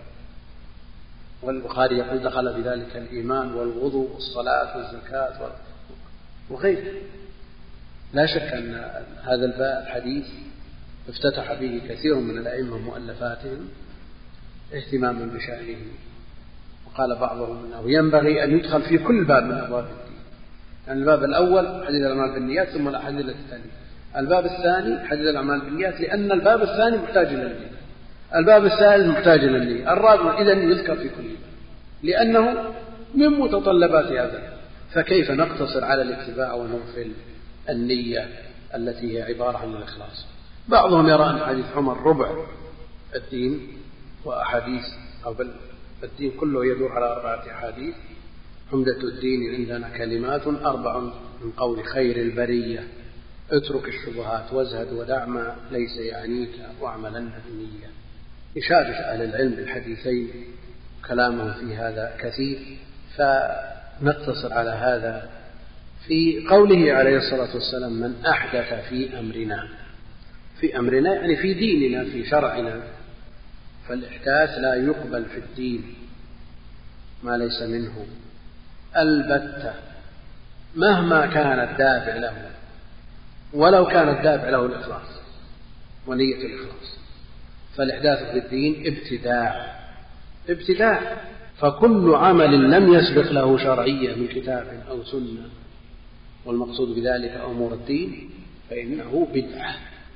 والبخاري يقول: دخل بذلك الإيمان والوضوء والصلاة والزكاة وغيره. لا شك أن هذا الباب الحديث افتتح به كثير من الأئمة مؤلفاتهم اهتماما بشأنه، وقال بعضهم أنه ينبغي أن يدخل في كل باب من أبواب الدين. يعني الباب الأول حديث الأعمال بالنيات، ثم الأحاديث الثانية. الباب الثاني حديث الأعمال بالنيات، لأن الباب الثاني محتاج إلى النية. الباب الثالث محتاج إلى النية. الرابع إذن يذكر في كل باب، لأنه من متطلبات هذا. فكيف نقتصر على الاتباع ونغفل النية التي هي عبارة عن الإخلاص؟ بعضهم يرى أن حديث عمر ربع الدين، وأحاديث أو بل الدين كله يدور على أربعة أحاديث. عمدة الدين عندنا كلمات أربع من قول خير البرية: اترك الشبهات وازهد ودع ما ليس يعنيك واعملن بالنية. إشادة أهل العلم بالحديثين كلامهم في هذا كثير، فنقتصر على هذا في قوله عليه الصلاة والسلام من أحدث في أمرنا، في أمرنا يعني في ديننا في شرعنا، فالإحداث لا يقبل في الدين ما ليس منه البتة مهما كان الدافع له، ولو كان الدافع له الإخلاص ونية الإخلاص. فالإحداث في الدين ابتداع ابتداع فكل عمل لم يسبق له شرعية من كتاب أو سنة، والمقصود بذلك أمور الدين، فإنه بدعة.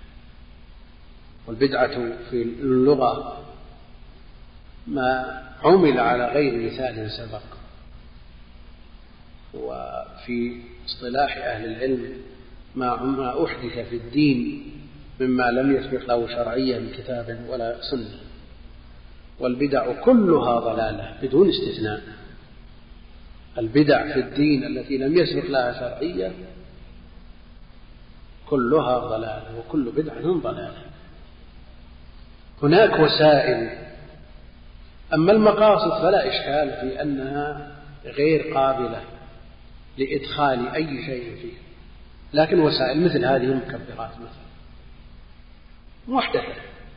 والبدعة في اللغة ما عمل على غير مثال سبق، وفي اصطلاح أهل العلم ما أحدث في الدين مما لم يسبق له شرعية من كتاب ولا سنة. والبدع كلها ضلالة بدون استثناء. البدع في الدين التي لم يسبق لها شرعية كلها ضلالة، وكل بدعة ضلالة. هناك وسائل، أما المقاصد فلا إشكال في أنها غير قابلة لإدخال أي شيء فيه، لكن وسائل مثل هذه المكبرات مثلا محدثة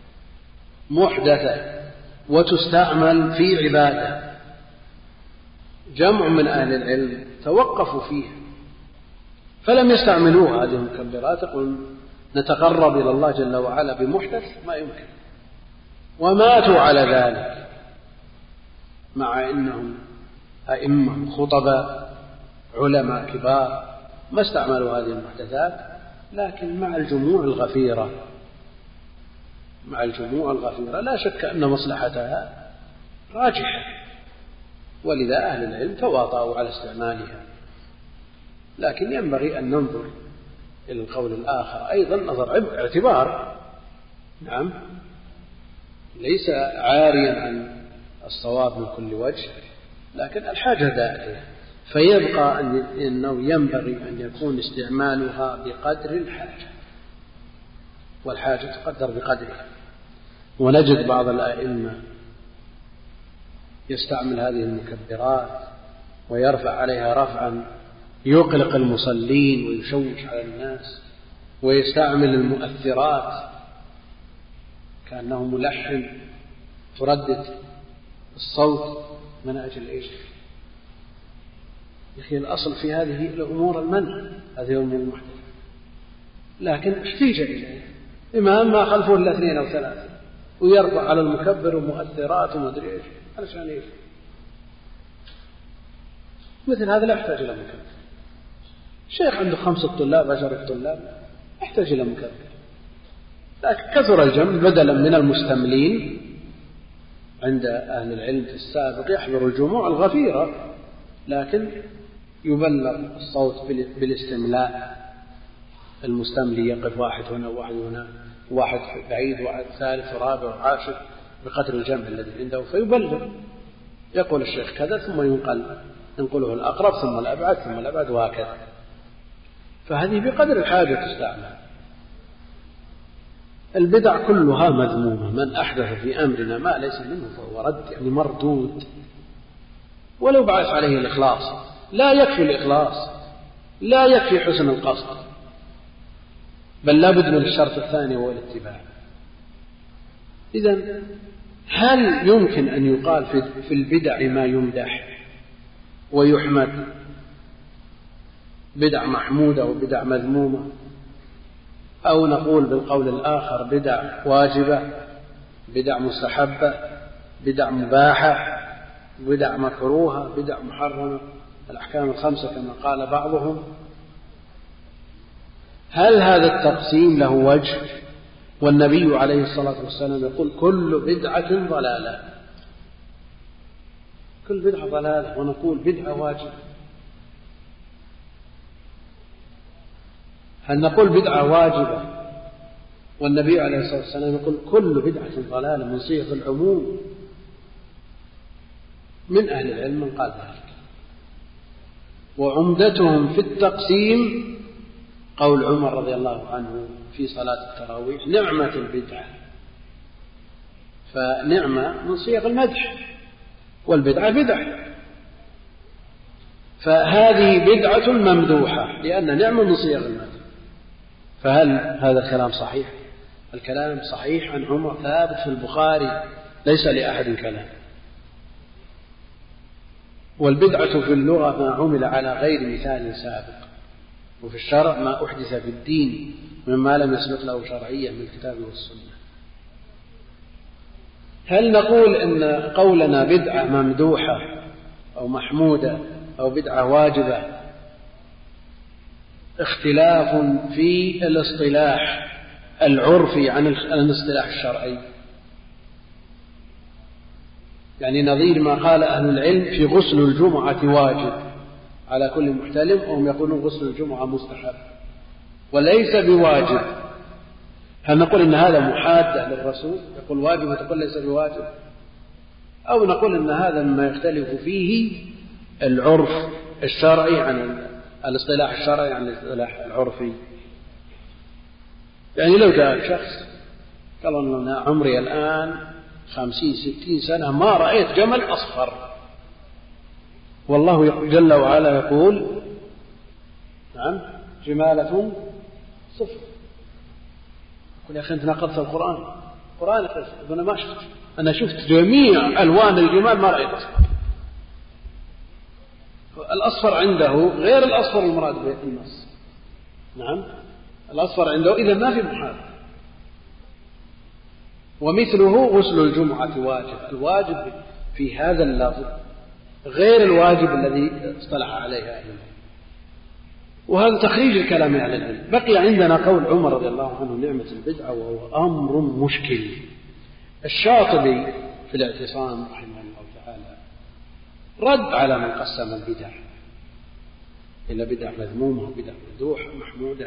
محدثة وتستعمل في عبادة. جمع من أهل العلم توقفوا فيها فلم يستعملوها هذه المكبرات، يقول نتقرب إلى الله جل وعلا بمحدث ما يمكن، وماتوا على ذلك مع أنهم أئمة خطباء علماء كبار ما استعملوا هذه المحدثات، لكن مع الجموع الغفيرة مع الجموع الغفيرة لا شك أن مصلحتها راجحة، ولذا أهل العلم تواطؤوا على استعمالها. لكن ينبغي أن ننظر إلى القول الآخر أيضا نظر اعتبار، نعم ليس عاريا عن الصواب من كل وجه، لكن الحاجة داعية، فيبقى أنه ينبغي أن يكون استعمالها بقدر الحاجة، والحاجة تقدر بقدرها. ونجد بعض الأئمة يستعمل هذه المكبرات ويرفع عليها رفعا يقلق المصلين ويشوش على الناس، ويستعمل المؤثرات كأنه ملحن تردد الصوت من أجل إيش؟ يخي الأصل في هذه الأمور المنع، هذه أمور المحدثة، لكن احتيج إليه إمام ما خلفه إلا اثنين أو ثلاثة ويرفع على المكبر ومؤثرات ومدري إيش علشان إيش؟ مثل هذا لا يحتاج إلى مكبر. شيخ عنده خمسة طلاب عشرة طلاب يحتاج إلى مكبر، لكن كثر الجمع بدلا من المستملين. عند أهل العلم في السابق يحضر الجموع الغفيرة، لكن يبلغ الصوت بالاستملاء، المستملي يقف واحد هنا وواحد هنا، واحد بعيد واحد ثالث ورابع وعاشر بقدر الجمع الذي عنده، فيبلغ يقول الشيخ كذا ثم ينقل ينقله الأقرب ثم الأبعد ثم الأبعد وهكذا. فهذه بقدر الحاجة تستعمل. البدع كلها مذمومة، من أحدث في أمرنا ما ليس منه فهو رد، يعني مردود، ولو بعث عليه الإخلاص. لا يكفي الإخلاص، لا يكفي حسن القصد، بل لا بد من الشرط الثاني وهو الاتباع. إذن هل يمكن أن يقال في البدع ما يمدح ويحمد، بدع محمودة وبدع مذمومة، أو نقول بالقول الآخر بدع واجبة، بدع مستحبة، بدع مباحة، بدع مكروهة، بدع محرمة، الأحكام الخمسة كما قال بعضهم؟ هل هذا التقسيم له وجه؟ والنبي عليه الصلاة والسلام يقول كل بدعة ضلالة، كل بدعة ضلالة، ونقول بدعة واجبة. هل نقول بدعة واجبة والنبي عليه الصلاة والسلام يقول كل بدعة ضلالة من صيغ العموم؟ من أهل العلم من قال ذلك، وعمدتهم في التقسيم قول عمر رضي الله عنه في صلاة التراويح نعمة البدعة، فنعمة من صيغ المدح، والبدعة بدعة. فهذه بدعة ممدوحة لأن نعم من صيغ المدح. فهل هذا الكلام صحيح؟ الكلام صحيح عن عمر ثابت في البخاري، ليس لأحد كلام. والبدعة في اللغة ما عمل على غير مثال سابق، وفي الشرع ما أحدث في الدين مما لم يسبق له شرعية من الكتاب والسنة. هل نقول إن قولنا بدعة ممدوحة أو محمودة أو بدعة واجبة اختلاف في الاصطلاح العرفي عن الاصطلاح الشرعي؟ يعني نظير ما قال أهل العلم في غسل الجمعة واجب على كل محتلم، وهم يقولون غسل الجمعة مستحب وليس بواجب. هل نقول إن هذا محادة للرسول يقول واجب وتقول ليس بواجب، أو نقول إن هذا مما يختلف فيه العرف الشرعي عن الاصطلاح الشرعي عن الاصطلاح العرفي؟ يعني لو جاء شخص قال لنا عمري الآن خمسين ستين سنة ما رأيت جمل أصفر، والله جل وعلا يقول نعم جمالة صفر. يقول يا أخي أنت نقضت القرآن، القرآن أنا ما شفت، أنا شفت جميع ألوان الجمال ما رأيت أصفر. الأصفر عنده غير الأصفر المراد به النص. نعم الأصفر عنده إذا ما في محال. ومثله غسل الجمعة واجب، الواجب في هذا اللفظ غير الواجب الذي اصطلح عليه أهل العلم. وهذا تخريج الكلام على العلم. بقي عندنا قول عمر رضي الله عنه نعمة البدعة، وهو أمر مشكل. الشاطبي في الاعتصام رحمه الله تعالى رد على من قسم البدع إلى بدع مذمومة وبدع ممدوحة محمودة.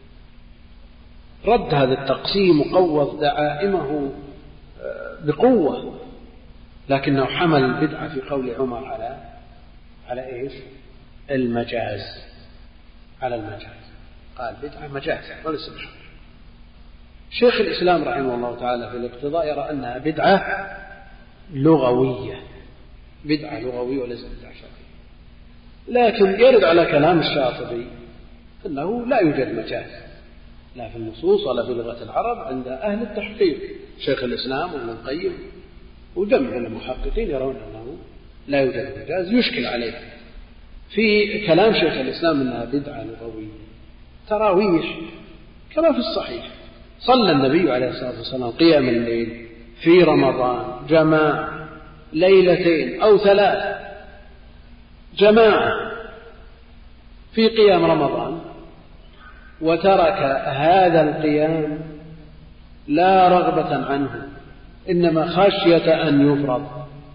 رد هذا التقسيم وقوض دعائمه بقوة، لكنه حمل البدعة في قول عمر على على إيش؟ المجاز، على المجاز. قال بدعة مجاز وليس بشرع. شيخ الإسلام رحمه الله تعالى في الاقتضاء يرى أنها بدعة لغوية، بدعة لغوية وليس بدعة شرعية. لكن يرد على كلام الشاطبي أنه لا يوجد مجاز لا في النصوص ولا في لغة العرب عند أهل التحقيق. شيخ الإسلام وابن القيم وجمع من المحققين يرون أنه لا يوجد مجاز. يشكل عليه في كلام شيخ الإسلام أنها بدعة لغوية. تراويح كما في الصحيح، صلى النبي عليه الصلاة والسلام قيام الليل في رمضان جماعة ليلتين أو ثلاث جماعة في قيام رمضان، وترك هذا القيام لا رغبة عنه، إنما خشية أن يفرض،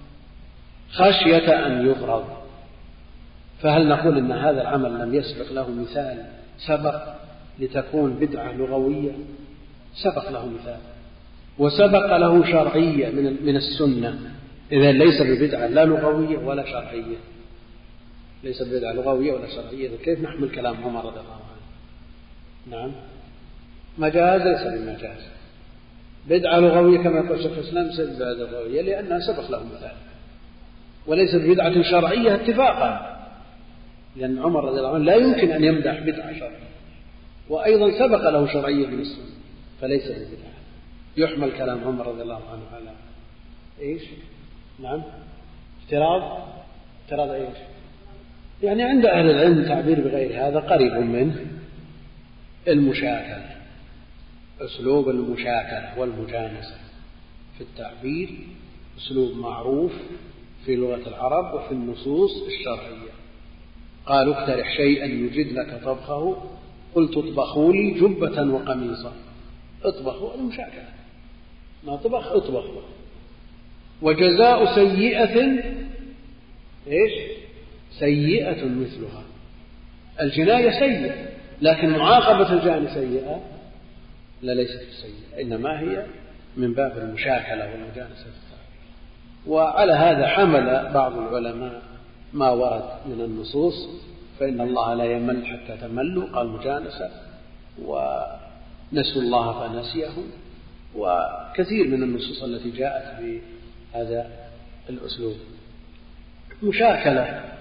خشية أن يفرض. فهل نقول إن هذا العمل لم يسبق له مثال سبق لتكون بدعة لغوية؟ سبق له مثال وسبق له شرعية من من السنة، إذا ليس ببدعة لا لغوية ولا شرعية، ليس ببدعة لغوية ولا شرعية. كيف نحمل كلام عمر رضي الله عنه؟ نعم مجاز ليس بمجاز، بدعة لغوية كما يقول شيخ الإسلام ليس بدعة لغوية لأنها سبق له مثال، وليس بدعة شرعية اتفاقا، لأن عمر رضي الله عنه لا يمكن أن يمدح بدعة شرعية، وأيضا سبق له شرعية من السنة فليس ببدعة. يحمل كلام عمر رضي الله عنه على إيش؟ نعم افتراض، افتراض إيش؟ يعني عند أهل العلم تعبير بغير هذا قريب منه المشاكلة، أسلوب المشاكلة والمجانسة في التعبير، أسلوب معروف في لغة العرب وفي النصوص الشرعية. قالوا اقترح شيئا يجد لك طبخه قلت اطبخوا لي جبة وقميصا. اطبخوا المشاكلة، ما طبخ اطبخوا. وجزاء سيئة ايش؟ سيئة مثلها. الجناية سيئة، لكن معاقبة الجاني سيئة لا، ليست سيئة، إنما هي من باب المشاكلة والمجانسة. وعلى هذا حمل بعض العلماء ما ورد من النصوص، فإن الله لا يمل حتى تملوا، قال مجانسة، ونسوا الله فنسيهم، وكثير من النصوص التي جاءت بهذا الأسلوب. مشاكلة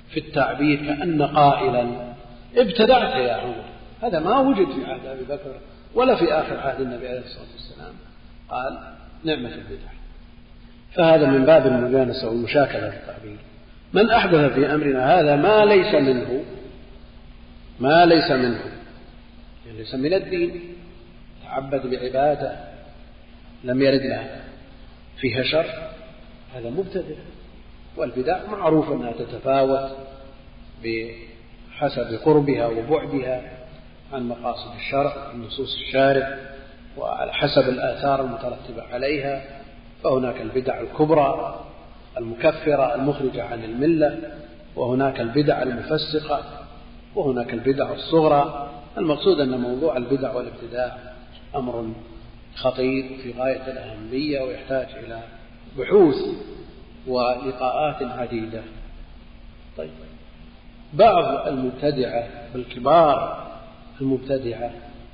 في التعبير كأن قائلا ابتدعت يا عمر. هذا ما وجد في عهد أبي بكر ولا في آخر عهد النبي عليه الصلاة والسلام. قال نعمة البدع. فهذا من باب المجانسة والمشاكلة في التعبير. من أحدث في أمرنا هذا ما ليس منه ما ليس منه يعني ليس من الدين، تعبد بعبادة لم يرد لها فيها شر، هذا مبتدع. والبدع معروف أنها تتفاوت بحسب قربها وبعدها عن مقاصد الشرع عن نصوص الشارع وعلى حسب الآثار المترتبة عليها. فهناك البدع الكبرى المكفرة المخرجة عن الملة، وهناك البدع المفسقة، وهناك البدع الصغرى. المقصود أن موضوع البدع والابتداع أمر خطير في غاية الأهمية ويحتاج إلى بحوث ولقاءات عديدة. طيب، بعض المبتدعة بالكبار المبتدعة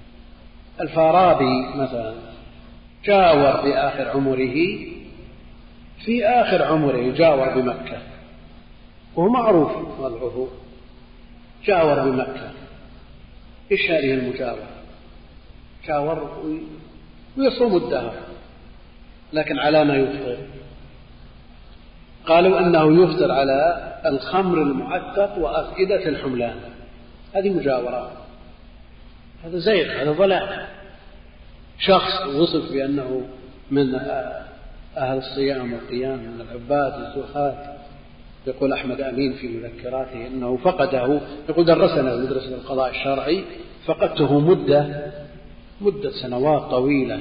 الفارابي مثلا جاور في آخر عمره في آخر عمره جاور بمكة، وهو معروف وضعه، جاور بمكة. إيش هذه المجاورة؟ جاور ويصوم الدهر، لكن على ما يفطر. قالوا أنه يفطر على الخمر المعتق وأفئدة الحملان. هذه مجاورة، هذا زيغ، هذا ضلال. شخص وصف بأنه من أهل الصيام والقيام من العباد الزهاد، يقول أحمد أمين في مذكراته أنه فقده، يقول درسنا في مدرسة القضاء الشرعي، فقدته مدة مدة سنوات طويلة،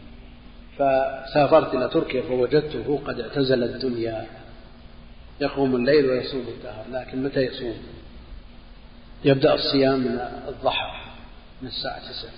فسافرت إلى تركيا فوجدته قد اعتزل الدنيا، يقوم الليل ويصوم الدهر. لكن متى يصوم؟ يبدأ الصيام من الضحى من الساعة تسعة.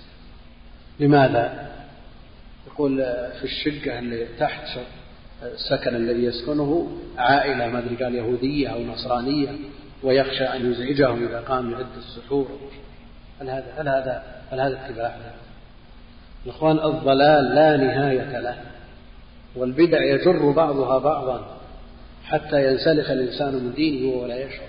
لماذا؟ يقول في الشقة اللي تحت السكن الذي يسكنه عائلة ما أدري قال يهودية أو نصرانية، ويخشى أن يزعجهم إذا قام يعد السحور. هل هذا هل هذا هل هذا اتباع؟ الإخوان، الضلال لا نهاية له، والبدع يجر بعضها بعضا حتى ينسلخ الإنسان من دينه ولا يشعر.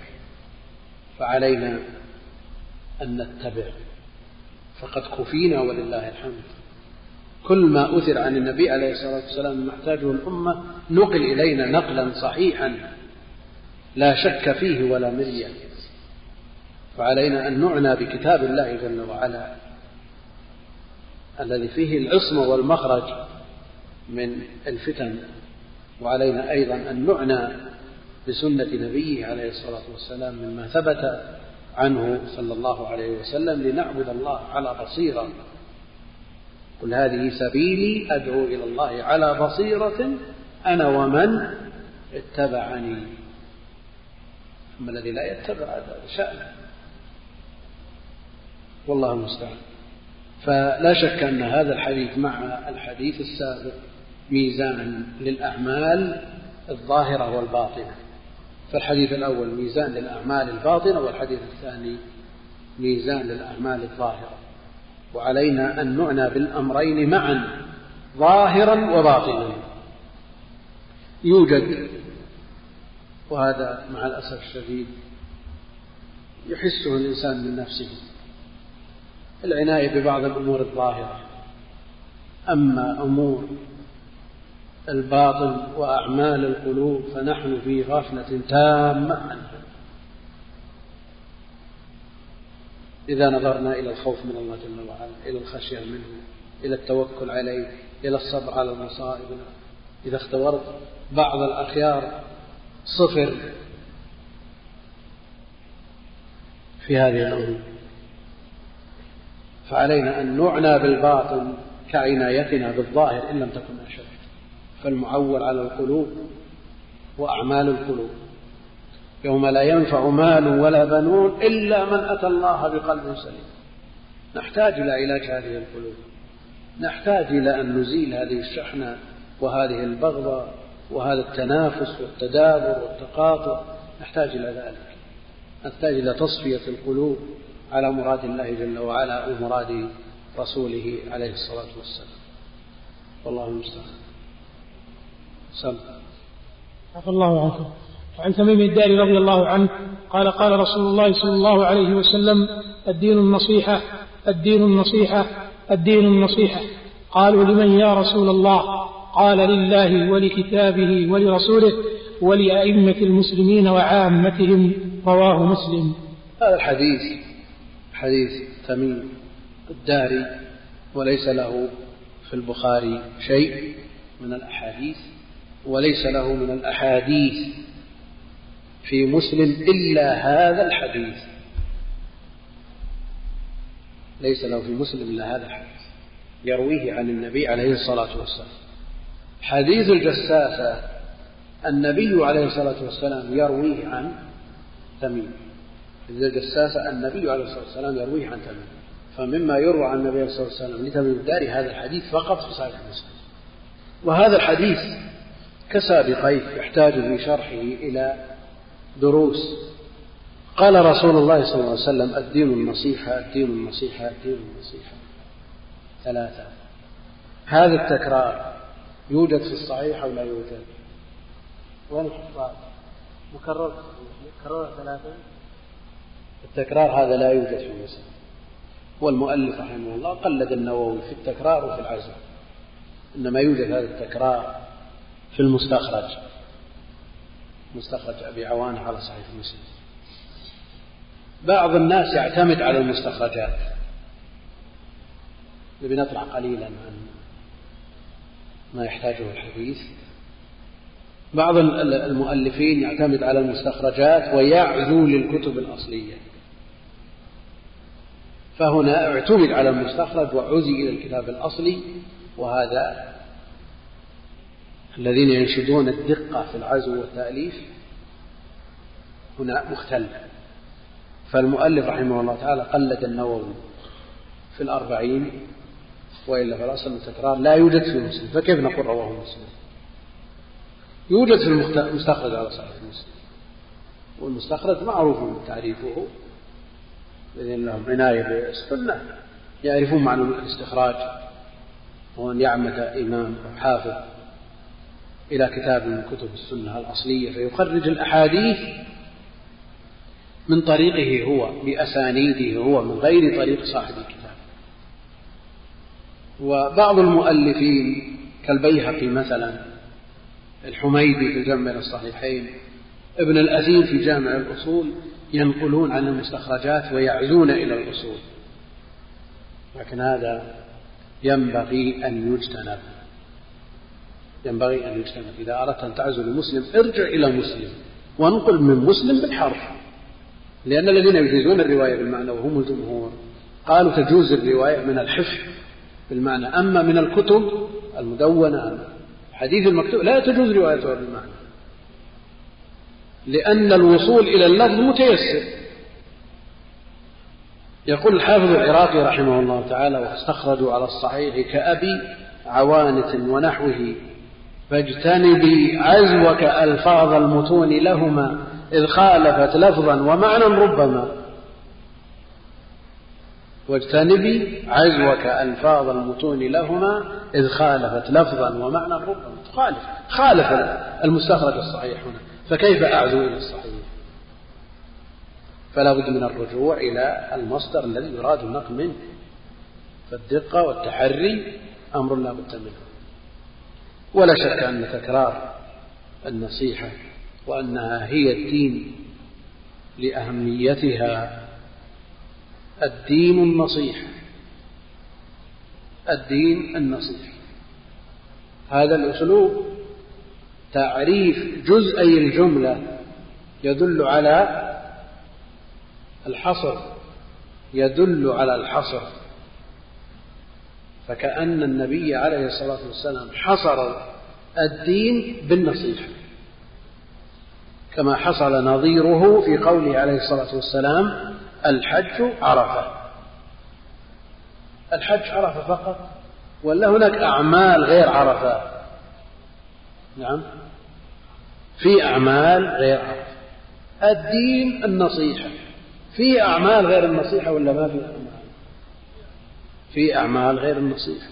فعلينا أن نتبع، فقد كفينا ولله الحمد. كل ما أثر عن النبي عليه الصلاة والسلام محتاجه الأمة نقل إلينا نقلا صحيحا لا شك فيه ولا مرية. فعلينا أن نعنى بكتاب الله جل وعلا الذي فيه العصمة والمخرج من الفتن، وعلينا أيضا أن نعنى بسنة نبيه عليه الصلاة والسلام مما ثبت عنه صلى الله عليه وسلم، لنعبد الله على بصيرة. قل هذه سبيلي أدعو إلى الله على بصيرة أنا ومن اتبعني. أما الذي لا يتبع هذا شأن، والله المستعان. فلا شك أن هذا الحديث مع الحديث السابق ميزان للأعمال الظاهرة والباطنة. فالحديث الأول ميزان للأعمال الباطنة، والحديث الثاني ميزان للأعمال الظاهرة. وعلينا أن نعنى بالأمرين معا ظاهرا وباطنا. يوجد، وهذا مع الأسف الشديد يحسه الإنسان من نفسه، العناية ببعض الأمور الظاهرة، أما أمور الباطن وأعمال القلوب فنحن في غفلة تامة عنها. إذا نظرنا إلى الخوف من الله جل وعلا، إلى الخشية منه، إلى التوكل عليه، إلى الصبر على المصائب، إذا اختبرت بعض الأخيار صفر في هذه الأمور، فعلينا أن نعنى بالباطن كعنايتنا بالظاهر إن لم تكن أشد. فالمعول على القلوب وأعمال القلوب، يوم لا ينفع مال ولا بنون إلا من أتى الله بقلب سليم. نحتاج إلى علاج هذه القلوب، نحتاج إلى أن نزيل هذه الشحنة وهذه البغضة وهذا التنافس والتدابر والتقاطع. نحتاج إلى ذلك، نحتاج إلى تصفية القلوب على مراد الله جل وعلا ومراد رسوله عليه الصلاة والسلام. والله المستعان. سم عفى الله عنكم. وعن تميم الداري رضي الله عنه قال قال رسول الله صلى الله عليه وسلم الدين النصيحة الدين النصيحة الدين النصيحة. قالوا لمن يا رسول الله؟ قال لله ولكتابه ولرسوله ولأئمة المسلمين وعامتهم. رواه مسلم. هذا الحديث حديث تميم الداري وليس له في البخاري شيء من الأحاديث، وليس له من الأحاديث في مسلم إلا هذا الحديث، ليس له في مسلم إلا هذا الحديث يرويه عن النبي عليه الصلاة والسلام. حديث الجساسة النبي عليه الصلاة والسلام يرويه عن تميم، حديث الجساسة النبي عليه الصلاة والسلام يرويه عن تميم، فمما يروى عن النبي عليه الصلاة والسلام لتميم الداري هذا الحديث فقط في صحيح مسلم. وهذا الحديث كسابقيه يحتاج في شرحه إلى دروس. قال رسول الله صلى الله عليه وسلم الدين النصيحة الدين النصيحة الدين النصيحة ثلاثة. هذا التكرار يوجد في الصحيح أو لا يوجد؟ وين الحفاظ؟ مكرر مكرر ثلاثة. التكرار هذا لا يوجد في مسلم، والمؤلف رحمه الله قلد النووي في التكرار وفي العزم، إنما يوجد هذا التكرار في المستخرج، مستخرج أبي عوانة على صحيح مسلم. بعض الناس يعتمد على المستخرجات، نبي نطلع قليلا عن ما يحتاجه الحديث. بعض المؤلفين يعتمد على المستخرجات ويعزو للكتب الأصلية، فهنا اعتمد على المستخرج وعزي إلى الكتاب الأصلي، وهذا الذين ينشدون الدقة في العزو والتأليف هنا مختل. فالمؤلف رحمه الله تعالى قلد النووي في الأربعين، وإلا فالأصل التكرار لا يوجد في مسلم، فكيف نقول رواه مسلم؟ يوجد في المستخرج على صحيح مسلم، والمستخرج معروف تعريفه، لأن لهم عناية بالسنة يعرفون معنى الاستخراج، وأن يعمد إمام أو حافظ إلى كتاب من كتب السنة الأصلية فيخرج الأحاديث من طريقه هو بأسانيده هو من غير طريق صاحب الكتاب. وبعض المؤلفين كالبيهقي مثلا، الحميدي في جمع الصحيحين، ابن الأثير في جامع الأصول، ينقلون عن المستخرجات ويعزون إلى الأصول، لكن هذا ينبغي أن يجتنب، ينبغي أن يجتنب. إذا أردت أن تعزو لمسلم ارجع إلى مسلم وانقل من مسلم بالحرف، لأن الذين يجيزون الرواية بالمعنى وهم الجمهور قالوا تجوز الرواية من الحفظ بالمعنى، أما من الكتب المدونة حديث المكتوب لا تجوز روايته بالمعنى، لأن الوصول إلى اللفظ متيسر. يقول الحافظ العراقي رحمه الله تعالى واستخرجوا على الصحيح كأبي عوانة ونحوه فاجتنبي عزوك ألفاظ المتون لهما إذ خالفت لفظا ومعنى ربما، واجتنبي عزوك ألفاظ المتون لهما إذ خالفت لفظا ومعنى ربما. خالف خالف المستخرج الصحيح هنا، فكيف أعزو إلى الصحيح؟ فلا بد من الرجوع إلى المصدر الذي يراد النقل منه، فالدقة والتحري أمر لا بد منه. ولا شك أن تكرار النصيحة وأنها هي الدين لأهميتها، الدين النصيحة، الدين النصيحة. هذا الأسلوب تعريف جزئي الجملة يدل على الحصر، يدل على الحصر، فكأن النبي عليه الصلاة والسلام حصر الدين بالنصيحة، كما حصل نظيره في قوله عليه الصلاة والسلام الحج عرفة. الحج عرفة فقط ولا هناك أعمال غير عرفة؟ نعم، في أعمال غير عرفة. الدين النصيحة، في أعمال غير النصيحة ولا ما في أعمال؟ في أعمال غير النصيحة،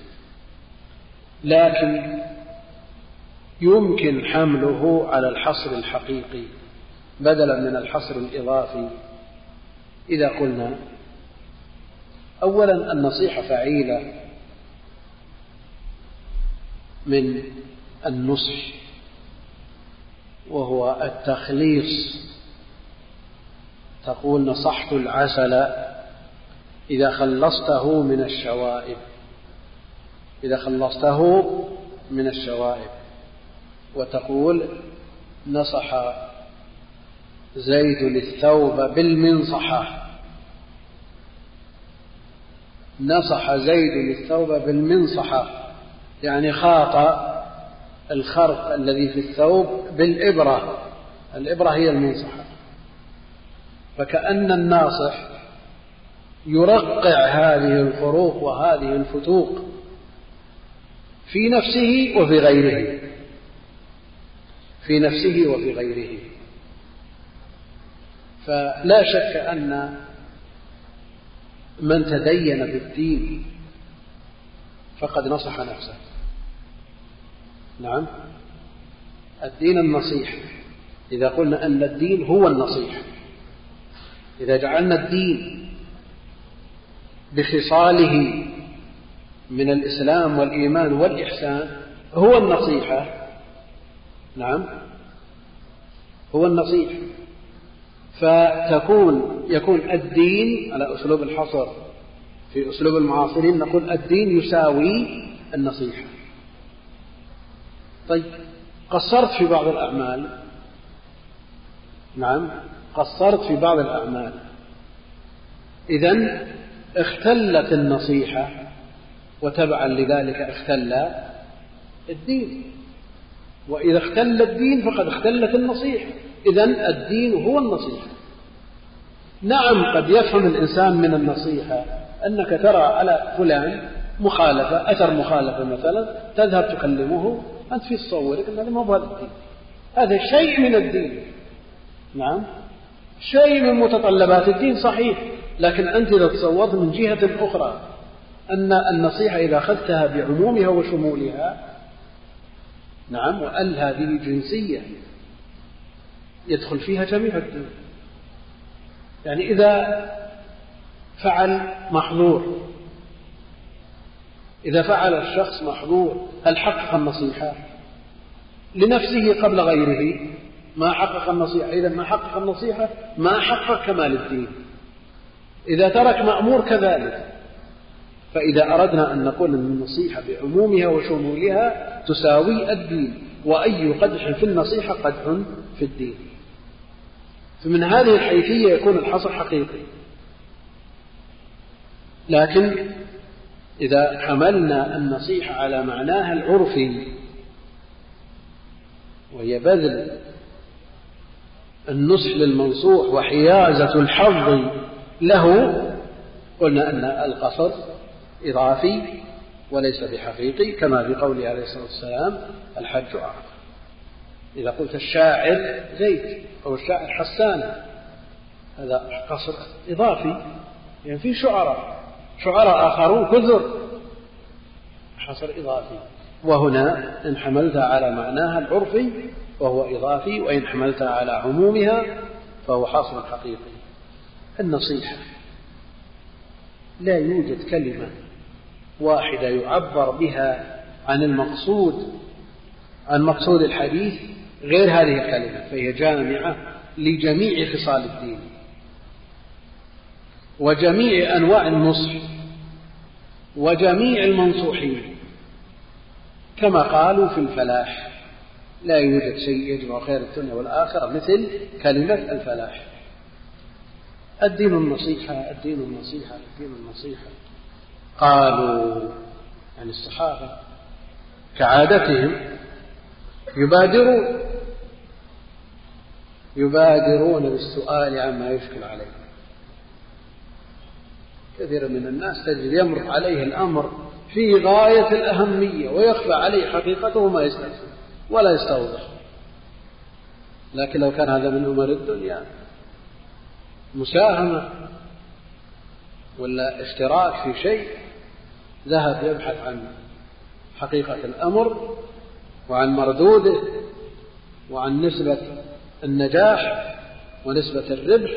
لكن يمكن حمله على الحصر الحقيقي بدلا من الحصر الإضافي إذا قلنا أولا النصيحة فعيلة من النصح، وهو التخليص. تقول نصحت العسل إذا خلصته من الشوائب، إذا خلصته من الشوائب. وتقول نصح زيد الثوب بالمنصحة، نصح زيد الثوب بالمنصحة يعني خاط الخرق الذي في الثوب بالإبرة، الإبرة هي المنصحة. فكأن الناصح يرقع هذه الخروق وهذه الفتوق في نفسه وفي غيره، في نفسه وفي غيره. فلا شك أن من تدين بالدين فقد نصح نفسه. نعم، الدين النصيحة. إذا قلنا أن الدين هو النصيحة، إذا جعلنا الدين بخصاله من الإسلام والإيمان والإحسان هو النصيحة، نعم هو النصيحة، فتكون يكون الدين على أسلوب الحصر. في أسلوب المعاصرين نقول الدين يساوي النصيحة. طيب قصرت في بعض الأعمال، نعم قصرت في بعض الأعمال، إذن اختلت النصيحة، وتبعا لذلك اختل الدين. وإذا اختل الدين فقد اختلت النصيحة. إذن الدين هو النصيحة. نعم قد يفهم الإنسان من النصيحة أنك ترى على فلان مخالفة، أثر مخالفة مثلا، تذهب تكلمه، أنت في تصورك أن هذا ما هو الدين، هذا شيء من الدين، نعم شيء من متطلبات الدين صحيح، لكن أنت إذا تصورت من جهة أخرى أن النصيحة إذا أخذتها بعمومها وشمولها، نعم وأل هذه جنسية يدخل فيها جميع الدين. يعني إذا فعل محظور، إذا فعل الشخص محظور، هل حقق النصيحة لنفسه قبل غيره؟ ما حقق النصيحة. إذا ما حقق النصيحة ما حقق كمال الدين. إذا ترك مأمور كذلك. فإذا أردنا أن نقول أن النصيحة بعمومها وشمولها تساوي الدين، وأي قدح في النصيحة قدح في الدين. فمن هذه الحيثية يكون الحصر حقيقي. لكن إذا حملنا النصيحة على معناها العرفي، وهي بذل النصح للمنصوح وحيازة الحظ له، قلنا أن القصر إضافي وليس بحقيقي، كما في قوله عليه الصلاة والسلام الحج عرفة. إذا قلت الشاعر زيد أو الشاعر حسان، هذا قصر إضافي، يعني في شعراء شعراء آخرون كثر، حصر إضافي. وهنا إن حملتها على معناها العرفي فهو إضافي، وإن حملتها على عمومها فهو حصر حقيقي. النصيحة لا يوجد كلمة واحدة يعبر بها عن المقصود عن مقصود الحديث غير هذه الكلمة، فهي جامعة لجميع خصال الدين وجميع أنواع النصح وجميع المنصوحين. كما قالوا في الفلاح لا يوجد شيء يجمع خير الدنيا والآخرة مثل كلمة الفلاح. الدين النصيحة، الدين النصيحة، الدين النصيحة. قالوا يعني الصحابة كعادتهم يبادرون يبادرون بالسؤال عما يشكل عليه. كثير من الناس تجد يمر عليه الأمر في غاية الأهمية ويخفى عليه حقيقته وما يستفسر ولا يستوضح. لكن لو كان هذا من أمور الدنيا مساهمة ولا اشتراك في شيء، ذهب يبحث عن حقيقة الأمر وعن مردوده وعن نسبة النجاح ونسبة الربح،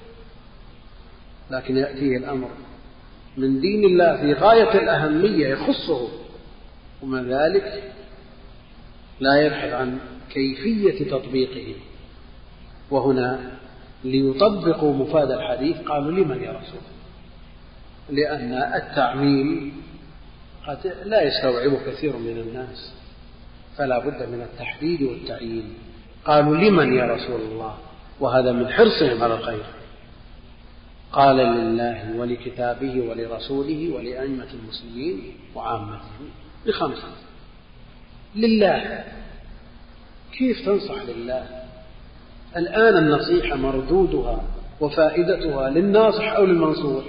لكن يأتيه الأمر من دين الله في غاية الأهمية يخصه، ومن ذلك لا يبحث عن كيفية تطبيقه. وهنا ليطبقوا مفاد الحديث قالوا لمن يا رسول؟ لأن التعميم قد لا يستوعبه كثير من الناس، فلا بد من التحديد والتعيين. قالوا لمن يا رسول الله؟ وهذا من حرصهم على الخير. قال لله ولكتابه ولرسوله ولأئمة المسلمين وعامتهم، بخمسة. لله، كيف تنصح لله؟ الآن النصيحة مردودها وفائدتها للناصح أو للمنصوح؟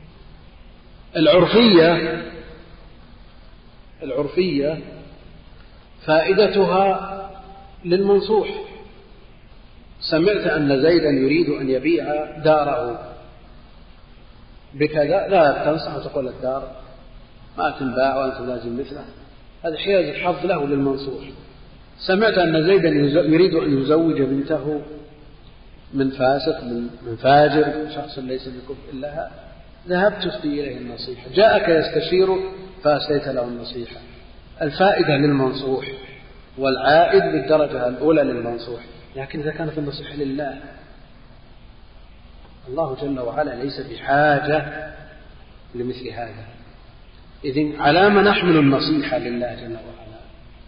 العرفية العرفية فائدتها للمنصوح. سمعت أن زيدا يريد أن يبيع داره بكذا، لا تنصح وتقول الدار ما تنباع وأنت لازم مثله، هذا حياز الحظ له للمنصوح. سمعت أن زيدا يريد أن يزوج بنته من فاسق من فاجر، شخص ليس بكفء لها، ذهبت تفدي إليه النصيحة. جاءك يستشيرك فأسليت له النصيحة. الفائدة للمنصوح والعائد بالدرجة الأولى للمنصوح. لكن إذا كانت النصيحة لله، الله جل وعلا ليس بحاجة لمثل هذا. إذن على ما نحمل النصيحة لله جل وعلا.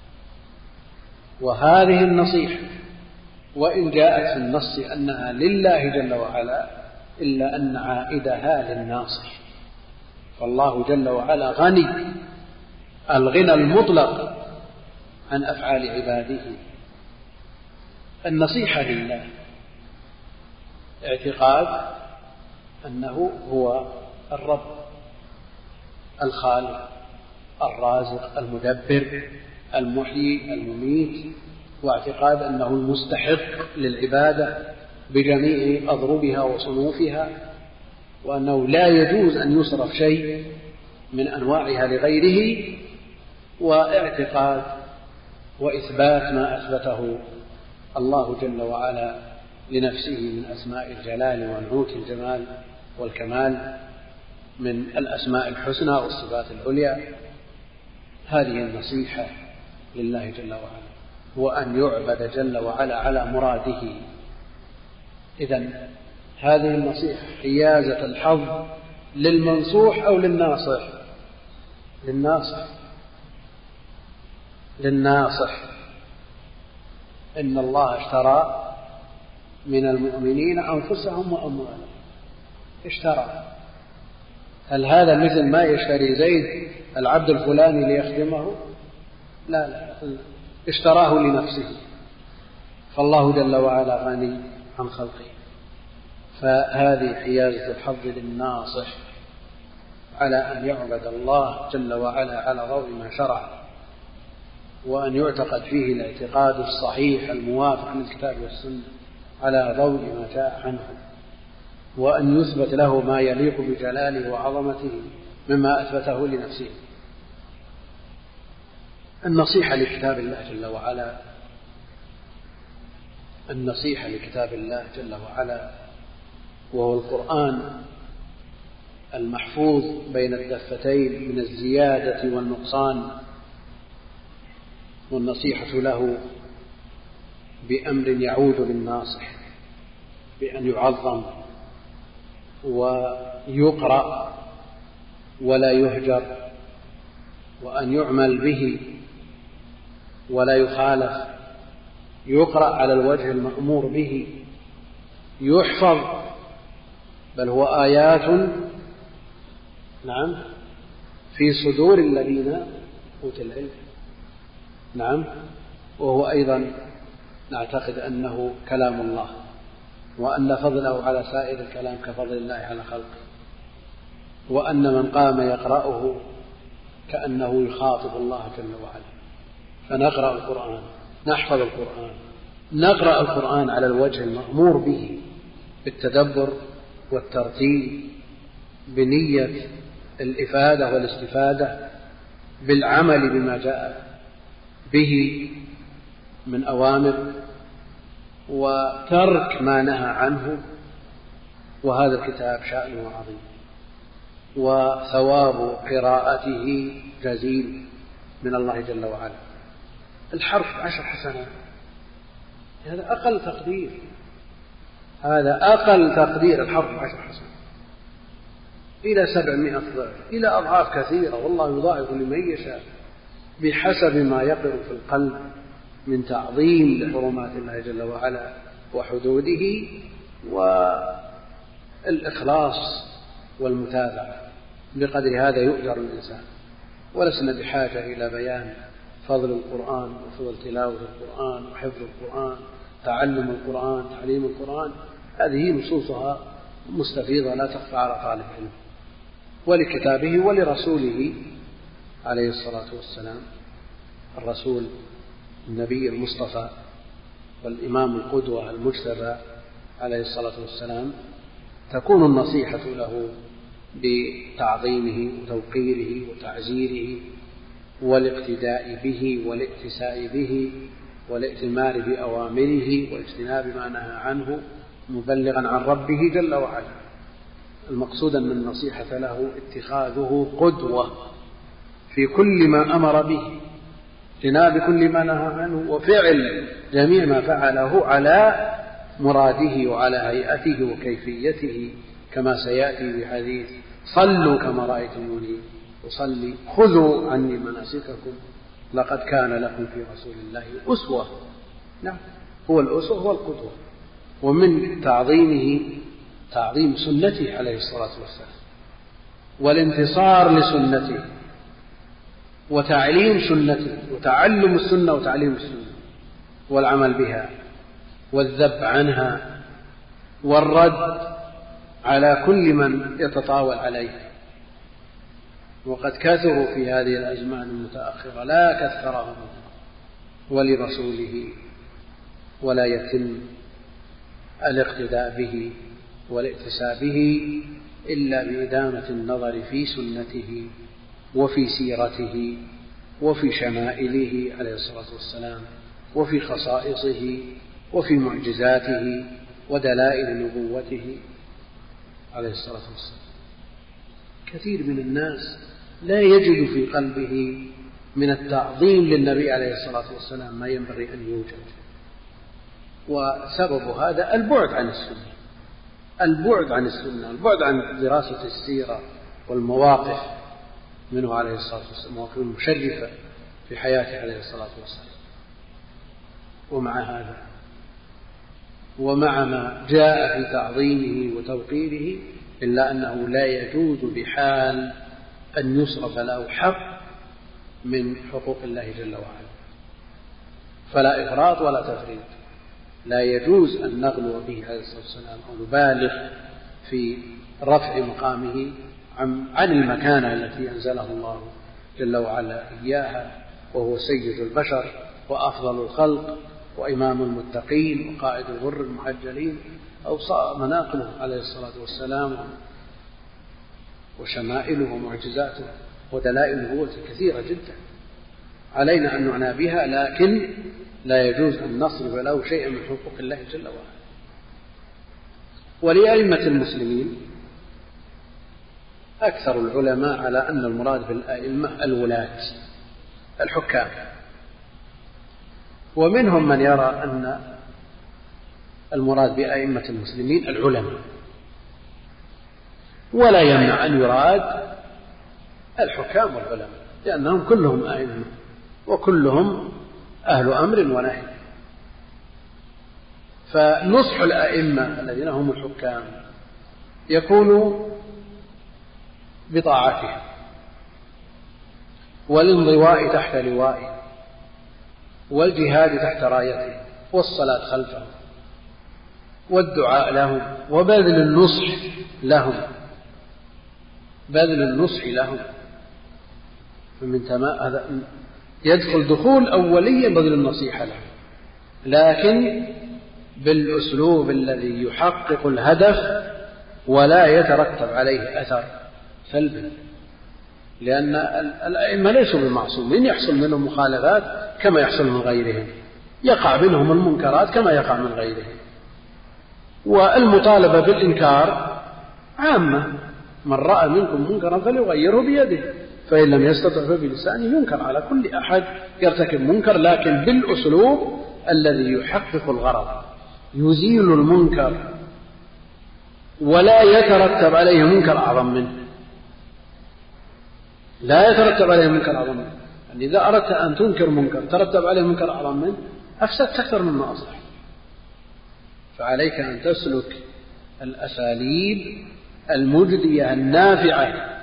وهذه النصيحة وإن جاءت في النص أنها لله جل وعلا إلا أن عائدها للناصح، فالله جل وعلا غني الغنى المطلق عن أفعال عباده. النصيحة لله اعتقاد أنه هو الرب الخالق الرازق المدبر المحيي المميت، واعتقاد أنه المستحق للعبادة بجميع أضربها وصنوفها، وأنه لا يجوز أن يصرف شيء من أنواعها لغيره، واعتقاد وإثبات ما أثبته الله جل وعلا لنفسه من أسماء الجلال ونعوت الجمال والكمال من الأسماء الحسنى والصفات العليا. هذه النصيحة لله جل وعلا، وأن يعبد جل وعلا على مراده. إذن هذه النصيحة حيازة الحظ للمنصوح أو للناصح؟ للناصح للناصح إن الله اشترى من المؤمنين أنفسهم وأموالهم. اشترى، هل هذا مثل ما يشتري زيد العبد الفلاني ليخدمه؟ لا لا، اشتراه لنفسه. فالله جل وعلا غني عن خلقه. فهذه حيازة الحظ للناصح على أن يعبد الله جل وعلا على ضوء ما شرع، وأن يعتقد فيه الاعتقاد الصحيح الموافق للكتاب والسنة على ضوء ما جاء عنه، وأن يثبت له ما يليق بجلاله وعظمته مما أثبته لنفسه. النصيحة لكتاب الله جل وعلا النصيحة لكتاب الله جل وعلا وهو القرآن المحفوظ بين الدفتين من الزيادة والنقصان، والنصيحة له بأمر يعود للناصح بأن يعظم ويقرأ ولا يهجر، وأن يعمل به ولا يخالف، يقرأ على الوجه المأمور به، يحفظ، بل هو آيات نعم في صدور الذين أوتوا العلم. نعم، وهو أيضا نعتقد أنه كلام الله، وأن فضله على سائر الكلام كفضل الله على خلقه، وأن من قام يقرأه كأنه يخاطب الله جل وعلا. فنقرأ القرآن، نحفظ القرآن، نقرأ القرآن على الوجه المأمور به بالتدبر والترتيل، بنية الإفادة والاستفادة، بالعمل بما جاء به من أوامر وترك ما نهى عنه، وهذا الكتاب شأنه عظيم وثواب قراءته جزيل من الله جل وعلا. الحرف عشر حسنات، هذا أقل تقدير، هذا أقل تقدير الحرف عشر حسنات إلى سبعمائة ضعف، إلى أضعاف كثيرة، والله يضاعف لمن يشاء بحسب ما يقر في القلب من تعظيم لحرمات الله جل وعلا وحدوده والإخلاص والمتابعة. بقدر هذا يؤجر الإنسان. ولسنا بحاجة إلى بيان فضل القرآن وفضل تلاوة القرآن وحفظ القرآن، تعلم القرآن، تعليم القرآن، هذه نصوصها مستفيضة لا تخفى على طالب علم. ولكتابه ولرسوله عليه الصلاة والسلام، الرسول النبي المصطفى والإمام القدوة المجتبى عليه الصلاة والسلام، تكون النصيحة له بتعظيمه وتوقيره وتعزيره والاقتداء به والائتساء به والائتمار بأوامره واجتناب ما نهى عنه مبلغا عن ربه جل وعلا. المقصود أن النصيحة له اتخاذه قدوة في كل ما أمر به، اجتناب كل ما نهى عنه، وفعل جميع ما فعله على مراده وعلى هيئته وكيفيته، كما سيأتي بحديث صلوا كما رأيتموني أصلي، خذوا عني مناسككم لقد كان لكم في رسول الله أسوة. نعم، هو الأسوة هو القدوة. ومن تعظيمه تعظيم سنته عليه الصلاة والسلام والانتصار لسنته وتعليم سنته وتعلم السنة وتعليم السنة والعمل بها والذب عنها والرد على كل من يتطاول عليه. وقد كثروا في هذه الأزمان المتأخرة لا كثرهم، ولرسوله ولا يتم الاقتداء به والائتساء به إلا بإدامة النظر في سنته وفي سيرته وفي شمائله عليه الصلاة والسلام وفي خصائصه وفي معجزاته ودلائل نبوته عليه الصلاة والسلام. كثير من الناس لا يجد في قلبه من التعظيم للنبي عليه الصلاة والسلام ما ينبغي أن يوجد، وسبب هذا البعد عن السنة، البعد عن السنة، البعد عن دراسة السيرة والمواقف منه عليه الصلاة والسلام، مواقف مشرفة في حياته عليه الصلاة والسلام. ومع هذا ومع ما جاء في تعظيمه وتوقيره إلا أنه لا يجوز بحال أن يصرف له حق من حقوق الله جل وعلا، فلا إفراط ولا تفريط. لا يجوز أن نغلو به عليه الصلاة والسلام أو نبالغ في رفع مقامه عن المكانة التي أنزله الله جل وعلا إياها، وهو سيد البشر وأفضل الخلق وإمام المتقين وقائد الغر المحجلين. أوصى مناقبه عليه الصلاة والسلام وشمائله ومعجزاته ودلائل نبوته كثيرة جدا، علينا أن نعنى بها، لكن لا يجوز أن نصرف له شيئا من حقوق الله جل وعلا. ولأئمة المسلمين أكثر العلماء على أن المراد بالأئمة الولاة الحكام، ومنهم من يرى أن المراد بأئمة المسلمين العلماء، ولا يمنع أن يراد الحكام والعلماء، لأنهم كلهم أئمة وكلهم أهل أمر ونهي. فنصح الأئمة الذين هم الحكام يكون بطاعتهم والانضواء تحت لوائه والجهاد تحت رايته والصلاة خلفهم والدعاء لهم وبذل النصح لهم بذل النصح لهم فمن تمام هذا يدخل دخول أوليا بذل النصيحة لهم، لكن بالأسلوب الذي يحقق الهدف ولا يترتب عليه أثر سلبي، لأن الأئمة ليسوا بمعصومين، يحصل منهم مخالفات كما يحصل من غيرهم، يقع منهم المنكرات كما يقع من غيرهم. والمطالبة بالإنكار عامة، من رأى منكم منكرا فليغيره بيده، فإن لم يستطع فبلسانه. ينكر على كل أحد يرتكب منكر، لكن بالأسلوب الذي يحقق الغرض، يزيل المنكر ولا يترتب عليه منكر أعظم منه. لا يترتب عليه منكر أعظم منه. يعني إذا أردت أن تنكر منكر ترتب عليه منكر أعظم منه أفسدت أكثر مما أصلح. فعليك أن تسلك الأساليب المجدية النافعة،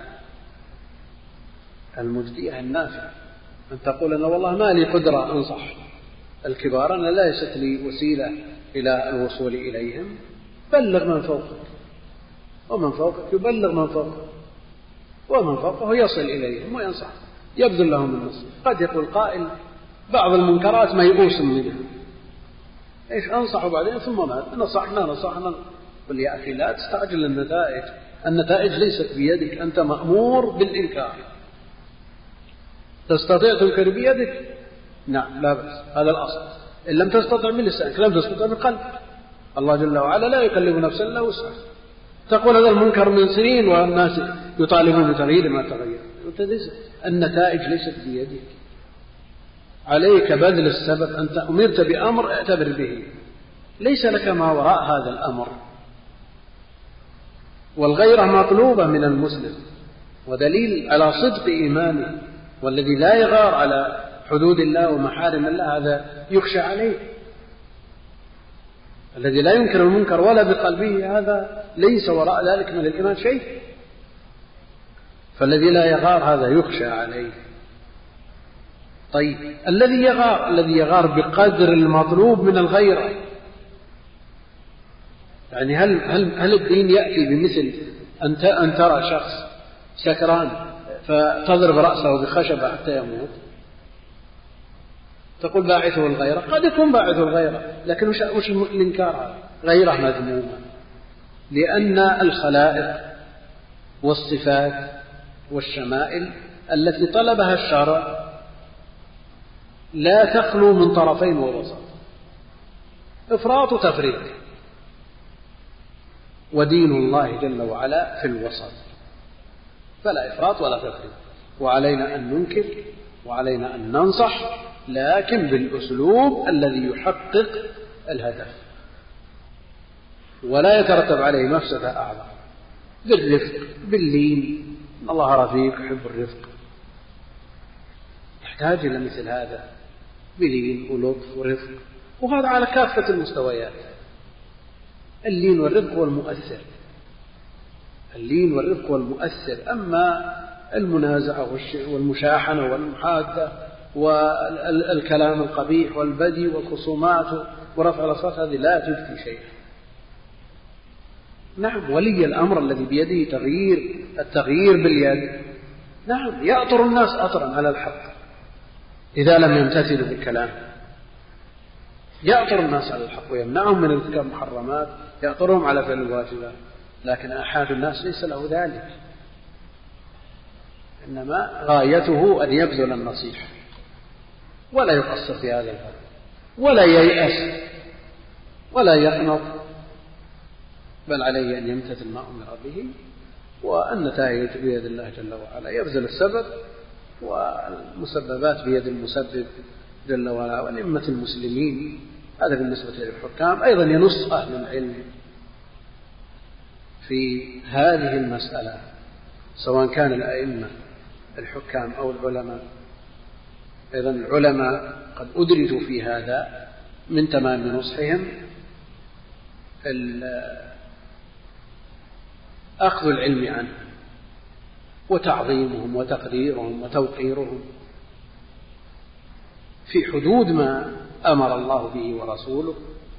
المجدية النافعة. أن تقول أنا والله ما لي قدرة أنصح الكبار، أنا ليست لي وسيلة إلى الوصول إليهم. بلغ من فوقك، ومن فوقك يبلغ من فوقك، ومن فوقه يصل إليهم وينصح، يبذل لهم النصح. قد يقول قائل بعض المنكرات ميؤوس منها، إيش أنصح بعدين ثم مات، نصحنا نصحنا. قل يا أخي لا تستعجل النتائج، النتائج ليست بيدك، أنت مأمور بالإنكار. تستطيع تنكر بيدك؟ نعم لا بأس، هذا الأصل. إن لم تستطع بلسانك لم تستطع بقلبك. الله جل وعلا لا يكلف نفسا إلا وسعها. تقول هذا المنكر من سنين والناس يطالبون بتغيير ما تغير، النتائج ليست بيدك. عليك بذل السبب. أنت أمرت بأمر اعتبر به، ليس لك ما وراء هذا الأمر. والغيرة مطلوبة من المسلم، ودليل على صدق إيمانه. والذي لا يغار على حدود الله ومحارم الله هذا يخشى عليه. الذي لا ينكر المنكر ولا بقلبه هذا ليس وراء ذلك من الإيمان شيء. فالذي لا يغار هذا يخشى عليه. طيب الذي يغار، الذي يغار بقدر المطلوب من الغيرة. يعني هل هل هل الدين يأتي بمثل أن أن ترى شخص سكران فتضرب رأسه بخشبة حتى يموت؟ تقول باعثه الغيرة، قد يكون باعثه الغيرة، لكن وش وش الإنكار هذا؟ غيرة مذمومة، لأن الخلائق والصفات والشمائل التي طلبها الشرع لا تخلو من طرفين ووسط، إفراط وتفريط. ودين الله جل وعلا في الوسط، فلا إفراط ولا تفريط. وعلينا أن ننكر وعلينا أن ننصح، لكن بالأسلوب الذي يحقق الهدف ولا يترتب عليه مفسدة أعظم. بالرفق باللين، الله رفيق يحب الرفق، يحتاج إلى مثل هذا بلين ولطف ورفق. وهذا على كافة المستويات. اللين والرفق والمؤثر، اللين والرفق والمؤثر. أما المنازعة والمشاحنة والمحادة والكلام القبيح والبدي والخصومات ورفع الأصوات هذه لا تجدي شيئا. نعم ولي الأمر الذي بيده تغيير التغيير باليد، نعم يأطر الناس أطرا على الحق إذا لم يمتثلوا بالكلام، يأطر الناس على الحق ويمنعهم من ارتكاب محرمات، يأطرهم على فعل الواجبات. لكن أحد الناس ليس له ذلك، إنما غايته أن يبذل النصيحة ولا يقصر في هذا الفعل ولا ييأس ولا يقنط، بل عليه أن يمتثل ما أمر به، والنتائج بيد الله جل وعلا. يبذل السبب والمسببات بيد المسبب جل وعلا. والأئمة المسلمين هذا بالنسبة للحكام. أيضا ينص أهل العلم في هذه المسألة، سواء كان الأئمة الحكام أو العلماء. أيضا العلماء قد أدرجوا في هذا من تمام نصحهم أخذ العلم عنه وتعظيمهم وتقديرهم وتوقيرهم في حدود ما أمر الله به ورسوله،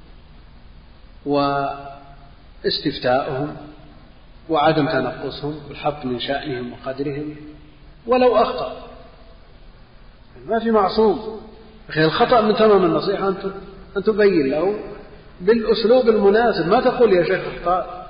واستفتاؤهم وعدم تنقصهم بالحط من شأنهم وقدرهم ولو أخطأ. ما في معصوم. أخي الخطأ من تمام النصيحة أن تبين له بالأسلوب المناسب، ما تقول يا شيخ أخطأ،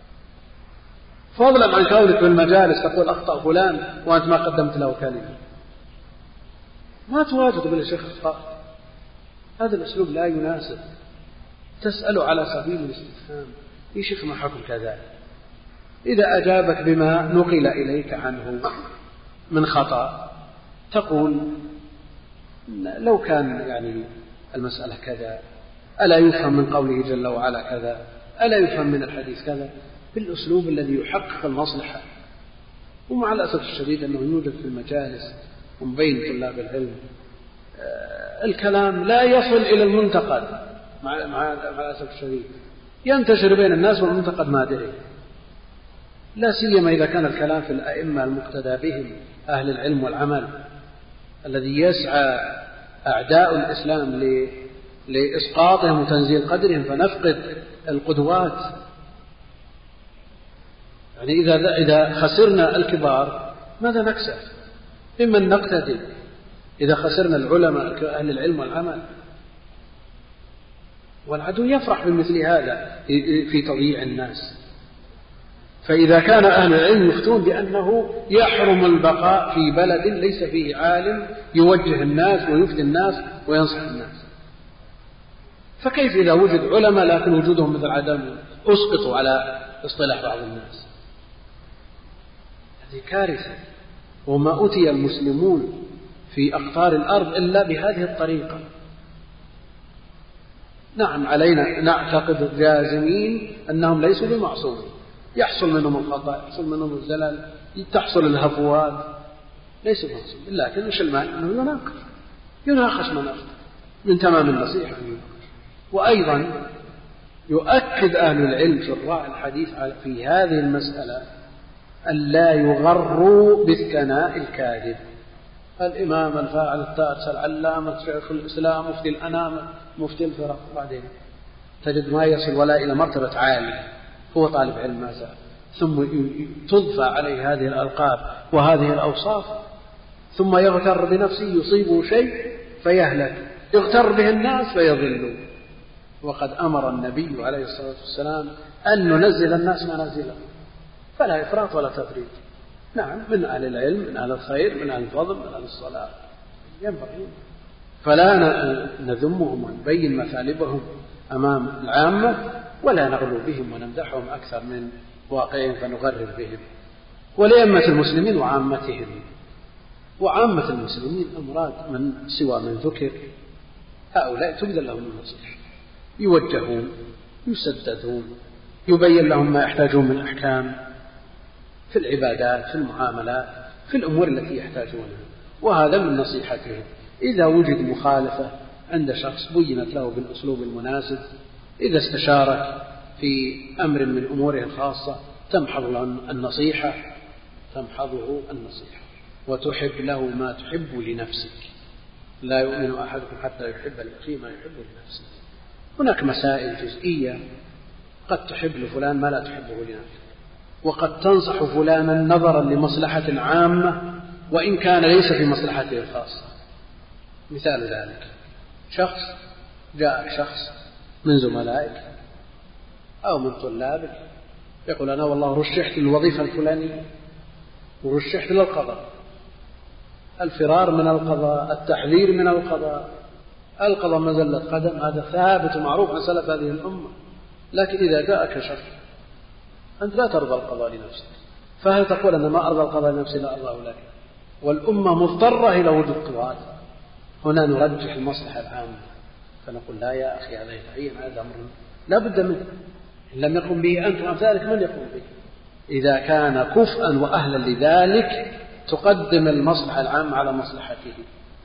فضلا عن كونك في المجالس تقول أخطأ فلان وأنت ما قدمت له كلمة. ما تواجه تقول يا شيخ أخطأ، هذا الأسلوب لا يناسب. تسأل على سبيل الاستفهام: يا شيخ ما حكم كذا؟ إذا أجابك بما نقل إليك عنه من خطأ تقول: لو كان يعني المسألة كذا، ألا يفهم من قوله جل وعلا كذا، ألا يفهم من الحديث كذا، بالأسلوب الذي يحقق المصلحة. ومع الأسف الشديد أنه يوجد في المجالس ومن بين طلاب العلم الكلام لا يصل إلى المنتقد، مع, مع الأسف الشديد ينتشر بين الناس والمنتقد ما أدري، لا سيما إذا كان الكلام في الأئمة المقتدى بهم أهل العلم والعمل، الذي يسعى أعداء الإسلام لإسقاطهم وتنزيل قدرهم، فنفقد القدوات. يعني إذا إذا خسرنا الكبار ماذا نكسب؟ ممن نقتدي إذا خسرنا العلماء أهل العلم والعمل؟ والعدو يفرح بمثل هذا في تضييع الناس. فإذا كان أهل العلم يفتون بأنه يحرم البقاء في بلد ليس فيه عالم يوجه الناس ويفتي الناس وينصح الناس، فكيف إذا وجد علماء لكن وجودهم مثل عدم أسقطوا على اصطلاح بعض الناس؟ هذه كارثة. وما أتي المسلمون في أقطار الأرض إلا بهذه الطريقة. نعم، علينا نعتقد جازمين أنهم ليسوا بمعصومين، يحصل منهم الخطأ، يحصل منهم الزلل، تحصل الهفوات، ليسوا بمعصومين، لكن وش المانع أنه يناقش يناقش من أخطأ، من تمام النصيحة. وأيضا يؤكد أهل العلم شراح الحديث في هذه المسألة أن لا يغروا بالثناء الكاذب. الإمام الفاعل التارس العلامة شيخ الإسلام مفتي الأنام مفتي الفرق، بعدين تجد ما يصل ولا إلى مرتبة عالية، هو طالب علم ما زال، ثم تضفى عليه هذه الألقاب وهذه الأوصاف، ثم يغتر بنفسه، يصيبه شيء فيهلك، يغتر به الناس فيضلوا. وقد أمر النبي عليه الصلاة والسلام أن ننزل الناس منازلهم، فلا إفراط ولا تفريط. نعم، من أهل العلم، من أهل الخير، من أهل الفضل، من أهل الصلاة، ينبغي. فلا نذمهم ونبين مثالبهم أمام العامة، ولا نغلو بهم ونمدحهم أكثر من واقعهم فنغرر بهم. ولأئمة المسلمين وعامتهم، وعامة المسلمين المراد من سوى من ذكر، هؤلاء تبذل لهم النصيحة، يوجهون، يسددون، يبين لهم ما يحتاجون من أحكام في العبادات، في المعاملات، في الأمور التي يحتاجونها، وهذا من نصيحتهم. إذا وجد مخالفة عند شخص بينت له بالأسلوب المناسب، إذا استشارك في أمر من أموره الخاصة تمحض له النصيحة تمحضه النصيحة وتحب له ما تحب لنفسك. لا يؤمن أحدكم حتى يحب لأخيه ما يحب لنفسه. هناك مسائل جزئية قد تحب لفلان ما لا تحبه لنفسك، وقد تنصح فلانا نظرا لمصلحة عامة وإن كان ليس في مصلحته الخاصة. مثال ذلك، شخص جاءك شخص من زملائك أو من طلابك يقول: أنا والله رشحت للوظيفة الفلانية ورشحت للقضاء، الفرار من القضاء، التحذير من القضاء، القضاء مزلة قدم، هذا ثابت ومعروف عن سلف هذه الأمة. لكن إذا جاءك شخص أنت لا ترضى القضاء لنفسك، فهل تقول أنا ما أرضى القضاء لنفسي؟ لا أرضاه لك، والأمة مضطرة إلى وجود قضاة. هنا نرجح المصلحة العامة فنقول: لا يا أخي، هذا يتعين، هذا أمر لا بد منه، إن لم يقم به أنت وأمثالك من يقوم به؟ إذا كان كفءا وأهلا لذلك تقدم المصلحة العامة على مصلحته،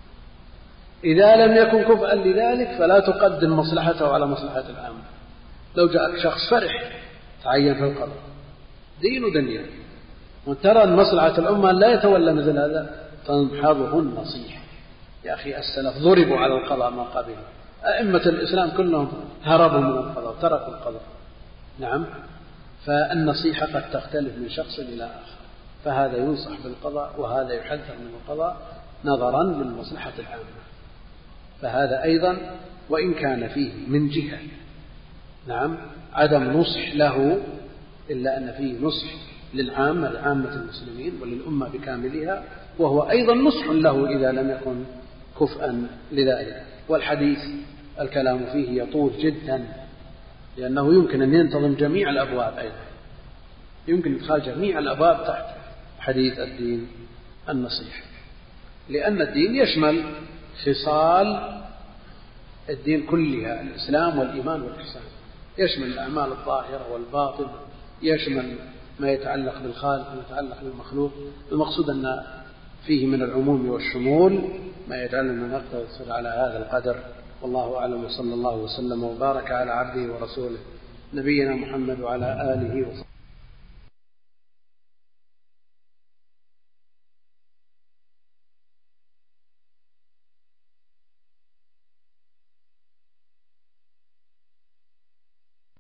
إذا لم يكن كفءا لذلك فلا تقدم مصلحته على مصلحة العامة. لو جاءك شخص فرح تعين في القضاء دين ودنيا وترى أن مصلحة الأمة لا يتولى مثل هذا، تنحضه النصيحة. يا أخي، السلف ضربوا على القضاء ما قبلوا، أئمة الإسلام كلهم هربوا من القضاء تركوا القضاء. نعم، فالنصيحة قد تختلف من شخص إلى آخر، فهذا ينصح بالقضاء وهذا يحذر من القضاء نظرا للمصلحة العامة. فهذا أيضا وإن كان فيه من جهة نعم عدم نصح له، إلا أن فيه نصح للعامة لعامة المسلمين وللأمة بكاملها، وهو أيضا نصح له إذا لم يكن كفءا لذلك. والحديث الكلام فيه يطول جدا، لأنه يمكن أن ينتظم جميع الأبواب، أيضا يمكن إدخال جميع الأبواب تحت حديث الدين النصيحة، لأن الدين يشمل خصال الدين كلها، الإسلام والإيمان والإحسان، يشمل الأعمال الظاهرة والباطنة، يشمل ما يتعلق بالخالق وما يتعلق بالمخلوق. المقصود أن فيه من العموم والشمول ما يجعلنا نقتصر على هذا القدر، والله أعلم، وصلى الله وسلم وبارك على عبده ورسوله نبينا محمد وعلى آله وصحبه.